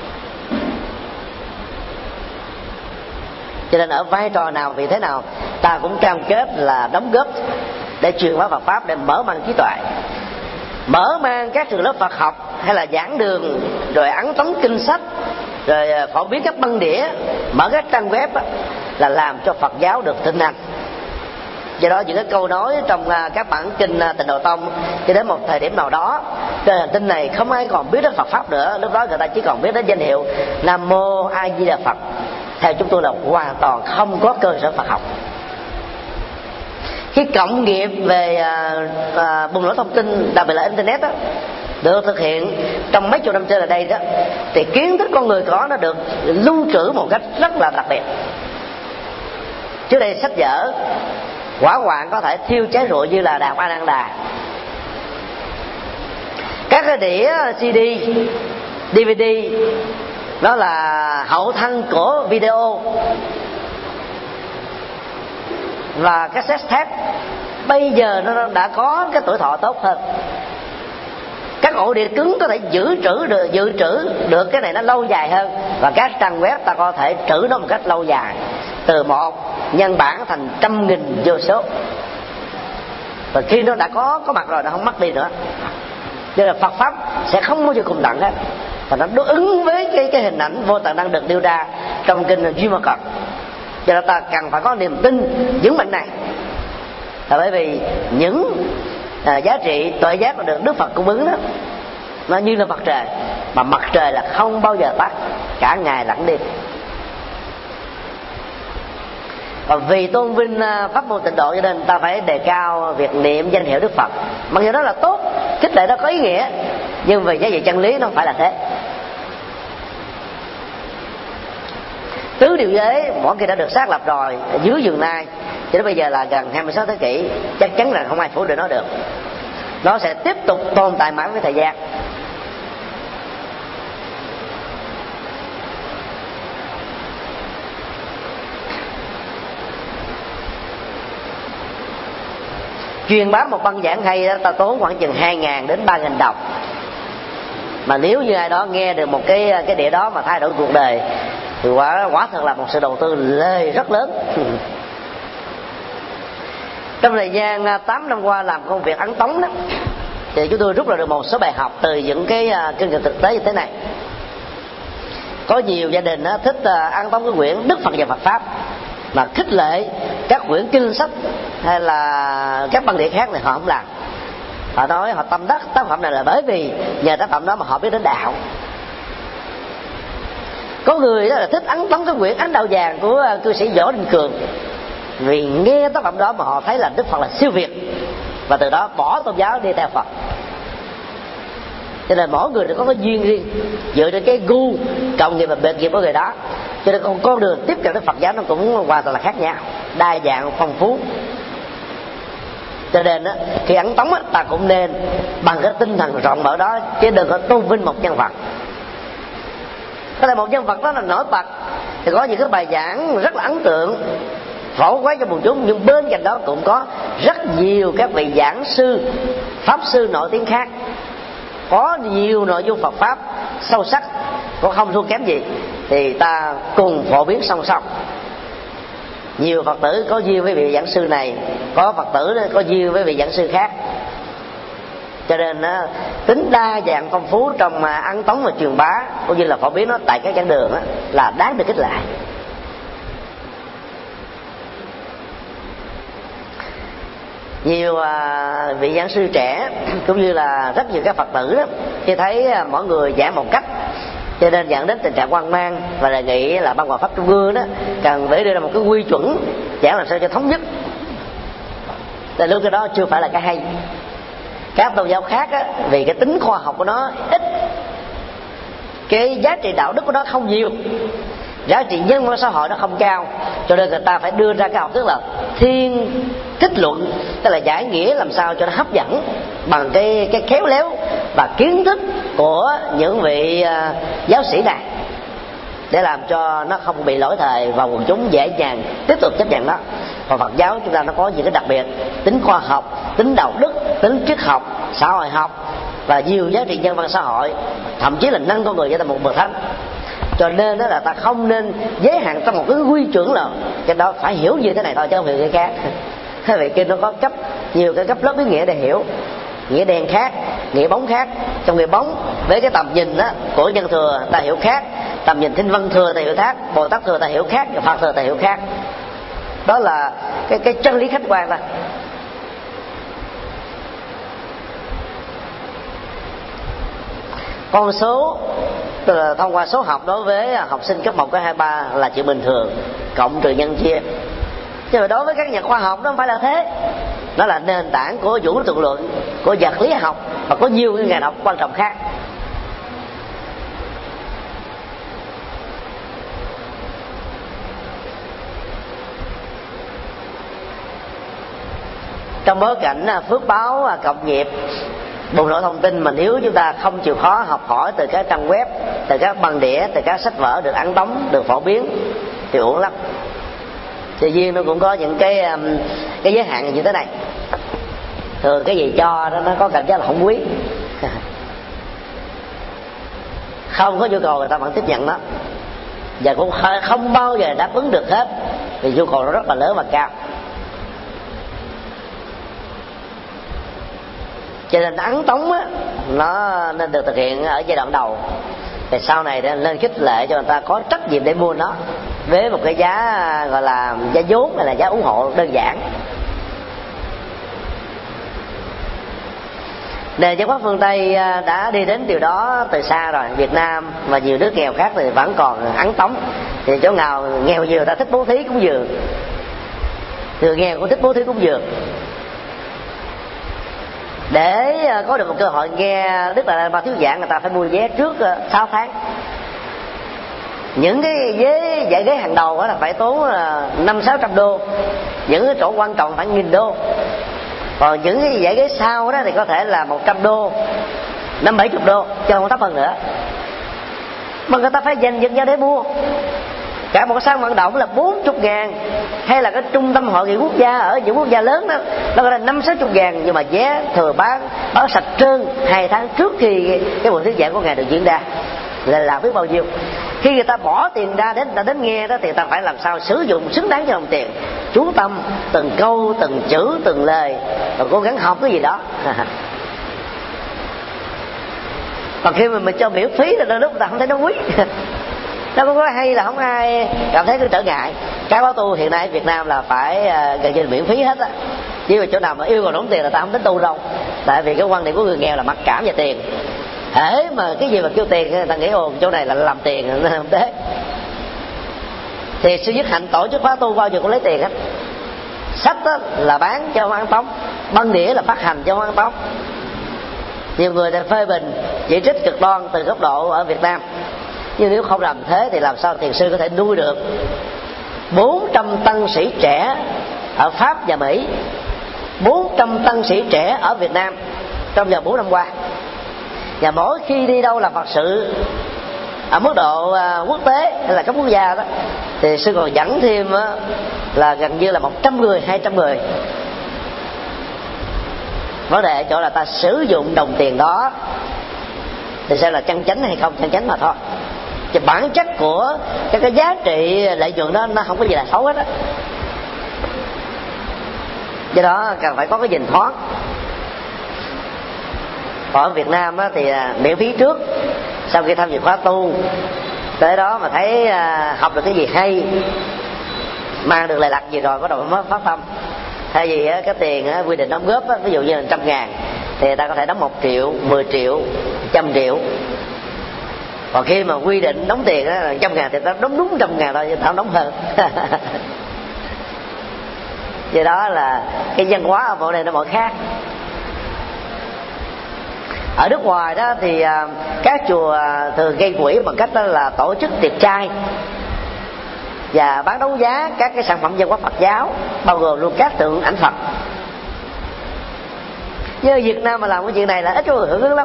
Cho nên ở vai trò nào, vì thế nào, ta cũng cam kết là đóng góp để truyền bá Phật pháp, để mở mang trí tuệ, mở mang các trường lớp Phật học hay là giảng đường, rồi ấn tống kinh sách, rồi phổ biến các băng đĩa, mở các trang web đó, là làm cho Phật giáo được thịnh hành. Do đó những cái câu nói trong các bản kinh Tịnh Độ Tông, cho đến một thời điểm nào đó trên hành tinh này không ai còn biết đến Phật pháp nữa, lúc đó người ta chỉ còn biết đến danh hiệu Nam Mô A Di Đà Phật, theo chúng tôi là hoàn toàn không có cơ sở Phật học. Khi cộng nghiệp về à, à, bùng nổ thông tin, đặc biệt là internet đó, được thực hiện trong mấy chục năm trở lại đây đó, thì kiến thức con người có nó được lưu trữ một cách rất là đặc biệt. Trước đây sách vở hỏa hoạn có thể thiêu cháy rụi như là Đại học A Nan Đà. Các cái đĩa xê đê, đê vê đê đó là hậu thân của video, và cái cassette tape bây giờ nó đã có cái tuổi thọ tốt hơn. Các ổ đĩa cứng có thể giữ trữ được dự trữ được cái này nó lâu dài hơn, và các trang web ta có thể trữ nó một cách lâu dài, từ một nhân bản thành trăm nghìn vô số. Và khi nó đã có có mặt rồi nó không mất đi nữa. Cho nên Phật pháp sẽ không bao giờ cùng tận hết, và nó đối ứng với cái cái hình ảnh vô tận đang được đưa ra trong kinh Duy Ma Cật. Cho nên ta cần phải có niềm tin vững mạnh này, là bởi vì những à, giá trị tuệ giác mà được Đức Phật cung ứng đó, nó như là mặt trời, mà mặt trời là không bao giờ tắt, cả ngày lẫn đêm. Và vì tôn vinh pháp môn tịnh độ cho nên ta phải đề cao việc niệm danh hiệu Đức Phật. Mặc dù đó là tốt, khích lệ đó có ý nghĩa, nhưng vì giá trị chân lý nó không phải là thế. Tứ điều giới mỗi khi đã được xác lập rồi dưới giường nai, cho đến bây giờ là gần hai mươi sáu thế kỷ, chắc chắn là không ai phủ định nó được. Nó sẽ tiếp tục tồn tại mãi với thời gian. Truyền bá một băng giảng hay đó, ta tốn khoảng chừng hai ngàn đến ba nghìn đồng. Mà nếu như ai đó nghe được một cái cái đĩa đó mà thay đổi cuộc đời, thì quả quả thật là một sự đầu tư lời rất lớn. Trong thời gian tám năm qua làm công việc ấn tống đó, thì chúng tôi rút ra được một số bài học từ những cái kinh nghiệm thực tế như thế này. Có nhiều gia đình đó, thích ấn tống cái quyển Đức Phật và Phật pháp, mà khích lệ các quyển kinh sách hay là các băng đĩa khác thì họ không làm. Họ nói họ tâm đắc tác phẩm này là bởi vì nhờ tác phẩm đó mà họ biết đến đạo. Có người đó là thích ấn tống cái quyển Ánh Đạo Vàng của cư sĩ Võ Đình Cường, vì nghe tác phẩm đó mà họ thấy là Đức Phật là siêu việt, và từ đó bỏ tôn giáo đi theo Phật. Cho nên mỗi người đều có cái duyên riêng dựa trên cái gu cộng nghiệp và biệt nghiệp của người đó. Cho nên con con đường tiếp cận đến Phật giáo nó cũng hoàn toàn là khác nhau, đa dạng phong phú. Cho nên á, khi ấn tống á, ta cũng nên bằng cái tinh thần rộng mở đó, chứ đừng có tôn vinh một nhân vật. Có thể một nhân vật đó là nổi bật thì có những cái bài giảng rất là ấn tượng, phổ quát cho quần chúng, nhưng bên cạnh đó cũng có rất nhiều các vị giảng sư, pháp sư nổi tiếng khác, có nhiều nội dung Phật pháp sâu sắc, cũng không thua kém gì, thì ta cùng phổ biến song song. Nhiều Phật tử có duyên với vị giảng sư này, có Phật tử có duyên với vị giảng sư khác, cho nên á, tính đa dạng phong phú trong ấn tống và truyền bá cũng như là phổ biến nó tại các giảng đường á, là đáng được khích lệ. Nhiều à, vị giảng sư trẻ cũng như là rất nhiều các Phật tử đó, khi thấy à, mọi người giảng một cách, cho nên dẫn đến tình trạng hoang mang, và đề nghị là ban Hòa pháp Trung ương đó cần phải đưa ra một cái quy chuẩn giảng làm sao cho thống nhất. Tại lúc đó chưa phải là cái hay. Các tôn giáo khác á, vì cái tính khoa học của nó ít, cái giá trị đạo đức của nó không nhiều, giá trị nhân văn xã hội nó không cao, cho nên người ta phải đưa ra cái học thuyết là thiên thích luận, tức là giải nghĩa làm sao cho nó hấp dẫn bằng cái cái khéo léo và kiến thức của những vị uh, giáo sĩ này, để làm cho nó không bị lỗi thời và quần chúng dễ dàng tiếp tục chấp nhận nó. Còn Phật giáo chúng ta nó có những cái đặc biệt, tính khoa học, tính đạo đức, tính triết học, xã hội học và nhiều giá trị nhân văn xã hội, thậm chí là nâng con người trở thành một bậc thánh. Cho nên đó là ta không nên giới hạn trong một cái quy chuẩn nào, cái đó phải hiểu như thế này thôi chứ không hiểu cái khác. Thế vì kinh nó có cấp nhiều cái cấp lớp ý nghĩa để hiểu. Nghĩa đen khác, nghĩa bóng khác. Trong nghĩa bóng với cái tầm nhìn đó của nhân thừa ta hiểu khác, tầm nhìn Thiên Văn thừa ta hiểu khác, Bồ Tát thừa ta hiểu khác, và Phật thừa ta hiểu khác. Đó là cái cái chân lý khách quan thôi. Con số tức là thông qua số học đối với học sinh cấp một, cấp hai, ba là chuyện bình thường, cộng trừ nhân chia. Nhưng mà đối với các nhà khoa học nó không phải là thế. Nó là nền tảng của vũ trụ luận, của vật lý học và có nhiều cái ngành học quan trọng khác. Trong bối cảnh phước báo cộng nghiệp bùng nổ thông tin, mà nếu chúng ta không chịu khó học hỏi từ các trang web, từ các băng đĩa, từ các sách vở được ấn tống, được phổ biến thì uổng lắm. Tự nhiên nó cũng có những cái cái giới hạn như thế này. Thường cái gì cho đó nó có cảm giác là không quý, không có nhu cầu người ta vẫn tiếp nhận nó, và cũng không bao giờ đáp ứng được hết, vì nhu cầu nó rất là lớn và cao. Cho nên ấn tống á, nó nên được thực hiện ở giai đoạn đầu, thì sau này lên khích lệ cho người ta có trách nhiệm để mua nó với một cái giá gọi là giá vốn hay là giá ủng hộ đơn giản. Nền văn hóa phương Tây đã đi đến điều đó từ xa rồi. Việt Nam và nhiều nước nghèo khác thì vẫn còn ấn tống. Thì chỗ nào nghèo nhiều ta thích bố thí cúng dường, người nghèo cũng thích bố thí cúng dường. Để có được một cơ hội nghe Đức Đạt Lai Ba thuyết giảng, người ta phải mua vé trước sáu tháng. Những cái ghế dãy ghế hàng đầu đó là phải tốn năm sáu trăm đô, những cái chỗ quan trọng phải nghìn đô. Còn những cái dãy ghế sau đó thì có thể là một trăm đô, năm bảy chục đô, chứ không thấp hơn nữa. Mà người ta phải dành dật ra để mua. Cả một sân vận động là bốn mươi ngàn, hay là cái trung tâm hội nghị quốc gia ở những quốc gia lớn đó, nó gọi là năm sáu mươi ngàn, nhưng mà vé thừa bán bán sạch trơn hai tháng trước khi cái, cái buổi thuyết giảng của ngài được diễn ra. Là làm biết bao nhiêu. Khi người ta bỏ tiền ra đến ta đến nghe đó, thì ta phải làm sao sử dụng xứng đáng cho đồng tiền, chú tâm từng câu, từng chữ, từng lời, và cố gắng học cái gì đó. Còn khi mà mình cho miễn phí là đôi lúc ta không thấy nó quý. Nó cũng có hay là không ai cảm thấy cái trở ngại. Cái báo tu hiện nay ở Việt Nam là phải gần như miễn phí hết á, chứ mà chỗ nào mà yêu cầu đóng tiền là ta không tính tu đâu. Tại vì cái quan điểm của người nghèo là mặc cảm về tiền. Hễ mà cái gì mà kêu tiền người ta nghĩ ồ chỗ này là làm tiền, nên không thế. Thì sư dứt hạnh tổ chức khóa tu bao giờ cũng lấy tiền hết. Sách đó là bán cho không ăn tống, băng đĩa là phát hành cho không ăn tống. Nhiều người ta phê bình chỉ trích cực đoan từ góc độ ở Việt Nam, nhưng nếu không làm thế thì làm sao thiền sư có thể nuôi được bốn trăm tăng sĩ trẻ ở Pháp và Mỹ bốn trăm tăng sĩ trẻ ở Việt Nam trong vòng bốn năm qua. Và mỗi khi đi đâu làm Phật sự ở mức độ quốc tế hay là cấp quốc gia đó, thì sư còn dẫn thêm là gần như là một trăm người, hai trăm người. Vấn đề ở chỗ là ta sử dụng đồng tiền đó thì xem là chân chánh hay không chân chánh mà thôi. Chứ bản chất của cái, cái giá trị lợi nhuận đó nó không có gì là xấu hết á. Do đó cần phải có cái nhìn thoáng. Ở Việt Nam á, thì miễn phí trước, sau khi tham dự khóa tu tới đó mà thấy à, học được cái gì hay, mang được lời lạc gì rồi bắt đầu mới phát tâm. Thay vì á, cái tiền á, quy định đóng góp á, ví dụ như là trăm ngàn thì ta có thể đóng một triệu, mười triệu, trăm triệu. Còn khi mà quy định đóng tiền á, là trăm ngàn thì ta đóng đúng trăm ngàn thôi, chứ ta đóng hơn. Do đó là cái văn hóa ở bộ này nó mỗi khác. Ở nước ngoài đó thì các chùa thường gây quỹ bằng cách đó là tổ chức tiệc trai và bán đấu giá các cái sản phẩm văn hóa Phật giáo, bao gồm luôn các tượng ảnh Phật. Nhưng ở Việt Nam mà làm cái chuyện này là ít có người hưởng ứng lắm.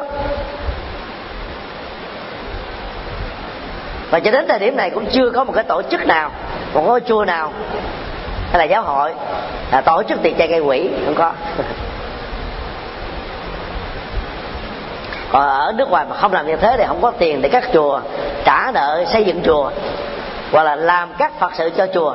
Và cho đến thời điểm này cũng chưa có một cái tổ chức nào, một ngôi chùa nào hay là giáo hội là tổ chức tiệc trai gây quỹ, không có. Còn ở nước ngoài mà không làm như thế thì không có tiền để các chùa trả nợ xây dựng chùa hoặc là làm các Phật sự cho chùa.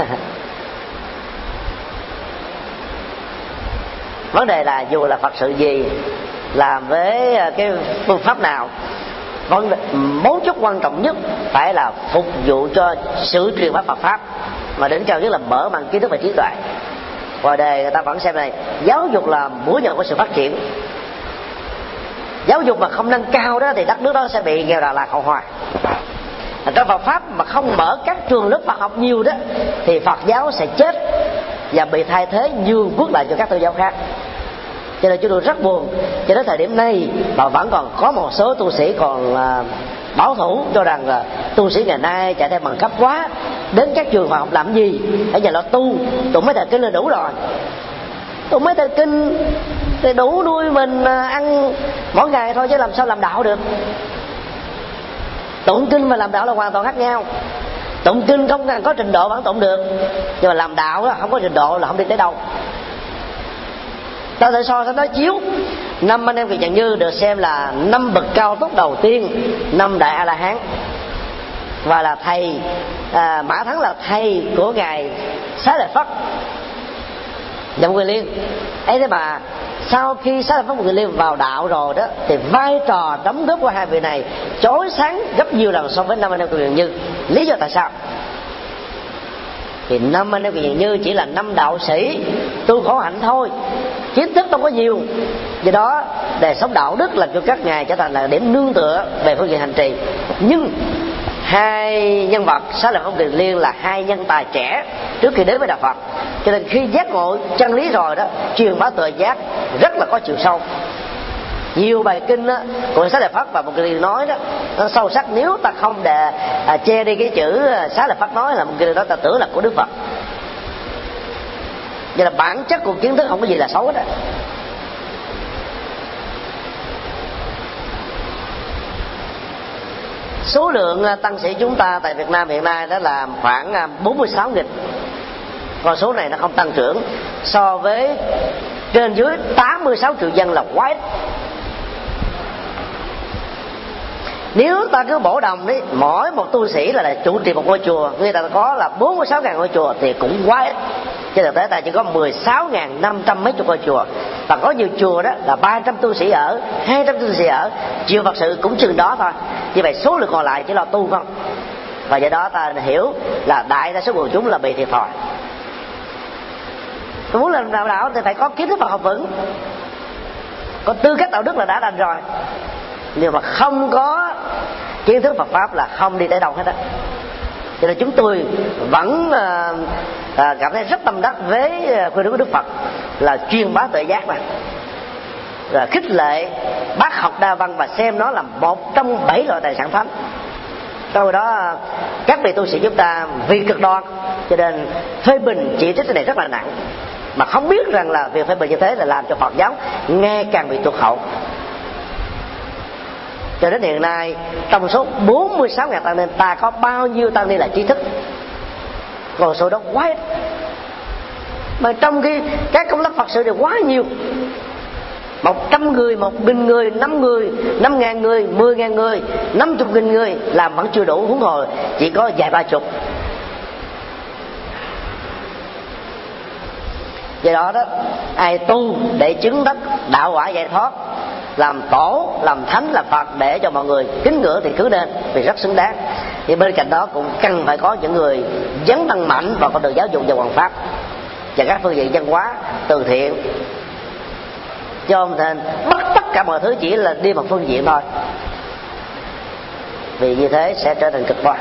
Vấn đề là dù là Phật sự gì, làm với cái phương pháp nào, vấn mấu chốt quan trọng nhất phải là phục vụ cho sự truyền bá Phật pháp, mà đến cao nhất là mở mang kiến thức và trí tuệ. Ngoài đề người ta vẫn xem này, giáo dục là mũi nhọn của sự phát triển. Giáo dục mà không nâng cao đó thì đất nước đó sẽ bị nghèo đà lạc hậu hoài. Trong Phật pháp mà không mở các trường lớp Phật học nhiều đó thì Phật giáo sẽ chết và bị thay thế nhường quốc lại cho các tôn giáo khác. Cho nên chúng tôi rất buồn, cho đến thời điểm này mà vẫn còn có một số tu sĩ còn uh, bảo thủ cho rằng là tu sĩ ngày nay chạy theo bằng cấp quá, đến các trường Phật học làm gì, ở nhà lo tu, tụng mấy thời kinh là đủ rồi, tụng mấy thời kinh thì đủ nuôi mình ăn mỗi ngày thôi, chứ làm sao làm đạo được. Tụng kinh và làm đạo là hoàn toàn khác nhau. Tụng kinh không cần có trình độ vẫn tụng được, nhưng mà làm đạo đó, không có trình độ là không đi tới đâu. Ta thể so sánh đối chiếu năm anh em Kiền Trần Như được xem là năm bậc cao tốc đầu tiên, năm đại A La Hán, và là thầy à, Mã Thắng là thầy của ngài Xá Lợi Phất và Một Kiền Liên ấy. Thế mà sau khi Xá Lợi Phất Một Kiền Liên vào đạo rồi đó thì vai trò đóng góp của hai vị này chói sáng gấp nhiều lần so với năm anh em Kiền Trần Như. Lý do tại sao? Thì năm anh em Kiền Trần Như chỉ là năm đạo sĩ tu khổ hạnh thôi, kiến thức không có nhiều. Do đó đời sống đạo đức làm cho các ngài trở thành là điểm nương tựa về phương diện hành trì. Nhưng hai nhân vật Xá Lợi Phất Kiền Liên là hai nhân tài trẻ trước khi đến với đạo Phật, cho nên khi giác ngộ chân lý rồi đó, truyền bá tự giác rất là có chiều sâu. Nhiều bài kinh đó, của Xá Lợi Phất và Một Kiền Liên nói đó, nó sâu sắc. Nếu ta không để à, che đi cái chữ Xá Lợi Phất nói là Một Kiền Liên đó, ta tưởng là của Đức Phật. Vậy là bản chất của kiến thức không có gì là xấu hết á. Số lượng tăng sĩ chúng ta tại Việt Nam hiện nay đó là khoảng bốn mươi sáu nghìn. Con số này nó không tăng trưởng so với trên dưới tám mươi sáu triệu dân là quá ít. Nếu ta cứ bổ đồng đấy, mỗi một tu sĩ là, là chủ trì một ngôi chùa, người ta có là bốn mươi sáu nghìn ngôi chùa thì cũng quá ít. Trên thực tế ta chỉ có mười sáu nghìn năm trăm mấy chục ngôi chùa, và có nhiều chùa đó là ba trăm tu sĩ ở, hai trăm tu sĩ ở, chịu Phật sự cũng chừng đó thôi. Như vậy số lượng còn lại chỉ là tu không. Và do đó ta hiểu là đại đa số quần chúng là bị thiệt thòi. Tôi muốn làm đạo đạo thì phải có kiến thức Phật học vững, có tư cách đạo đức là đã đành rồi. Nhưng mà không có kiến thức Phật pháp là không đi tới đâu hết á. Cho nên chúng tôi vẫn à, à, cảm thấy rất tâm đắc với khuyên hướng của Đức Phật là truyền bá tự giác mà, là khích lệ bác học đa văn và xem nó là một trong bảy loại tài sản thánh. Sau đó các vị tu sĩ chúng ta vì cực đoan cho nên phê bình chỉ trích cái này rất là nặng. mà không biết rằng là việc phê bình như thế là làm cho Phật giáo ngày càng bị tụt hậu. Cho đến hiện nay, trong số bốn mươi sáu nghìn tăng ni, ta có bao nhiêu tăng ni là trí thức? Còn số đó quá ít. Mà trong khi các công lớp Phật sự đều quá nhiều, một trăm người, một nghìn người, năm người, năm ngàn người, mười ngàn người, năm chục nghìn người làm vẫn chưa đủ, huống hồ chỉ có vài ba chục. Do đó đó, ai tu để chứng đắc đạo quả giải thoát, làm tổ, làm thánh, làm Phật để cho mọi người kính ngưỡng thì cứ nên, vì rất xứng đáng. Thì bên cạnh đó cũng cần phải có những người dấn thân mạnh vào con đường giáo dục và hoàn pháp và các phương diện văn hóa, từ thiện, cho không nên bắt tất cả mọi thứ chỉ là đi một phương diện thôi, vì như thế sẽ trở thành cực đoan.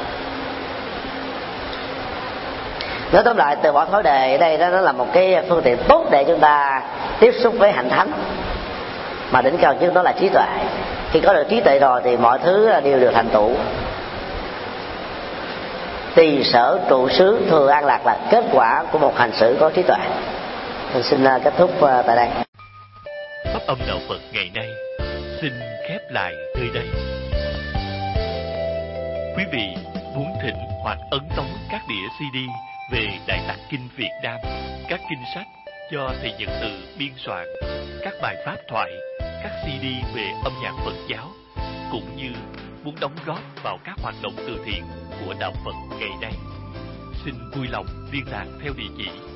Nói tóm lại, từ bỏ thói đề ở đây đó, nó là một cái phương tiện tốt để chúng ta tiếp xúc với hạnh thánh, mà đỉnh cao nhất đó là trí tuệ. Khi có được trí tuệ rồi thì mọi thứ đều được thành tựu. Tỳ sở trụ xứ thừa an lạc là kết quả của một hành xử có trí tuệ. Mình xin kết thúc tại đây. Pháp âm đạo Phật ngày nay xin khép lại nơi đây. Quý vị muốn thỉnh hoặc ấn tống các đĩa xê đê về Đại Tạng Kinh Việt Nam, các kinh sách do thầy Nhật Từ biên soạn, các bài pháp thoại, các xê đê về âm nhạc Phật giáo, cũng như muốn đóng góp vào các hoạt động từ thiện của đạo Phật ngày nay, xin vui lòng liên lạc theo địa chỉ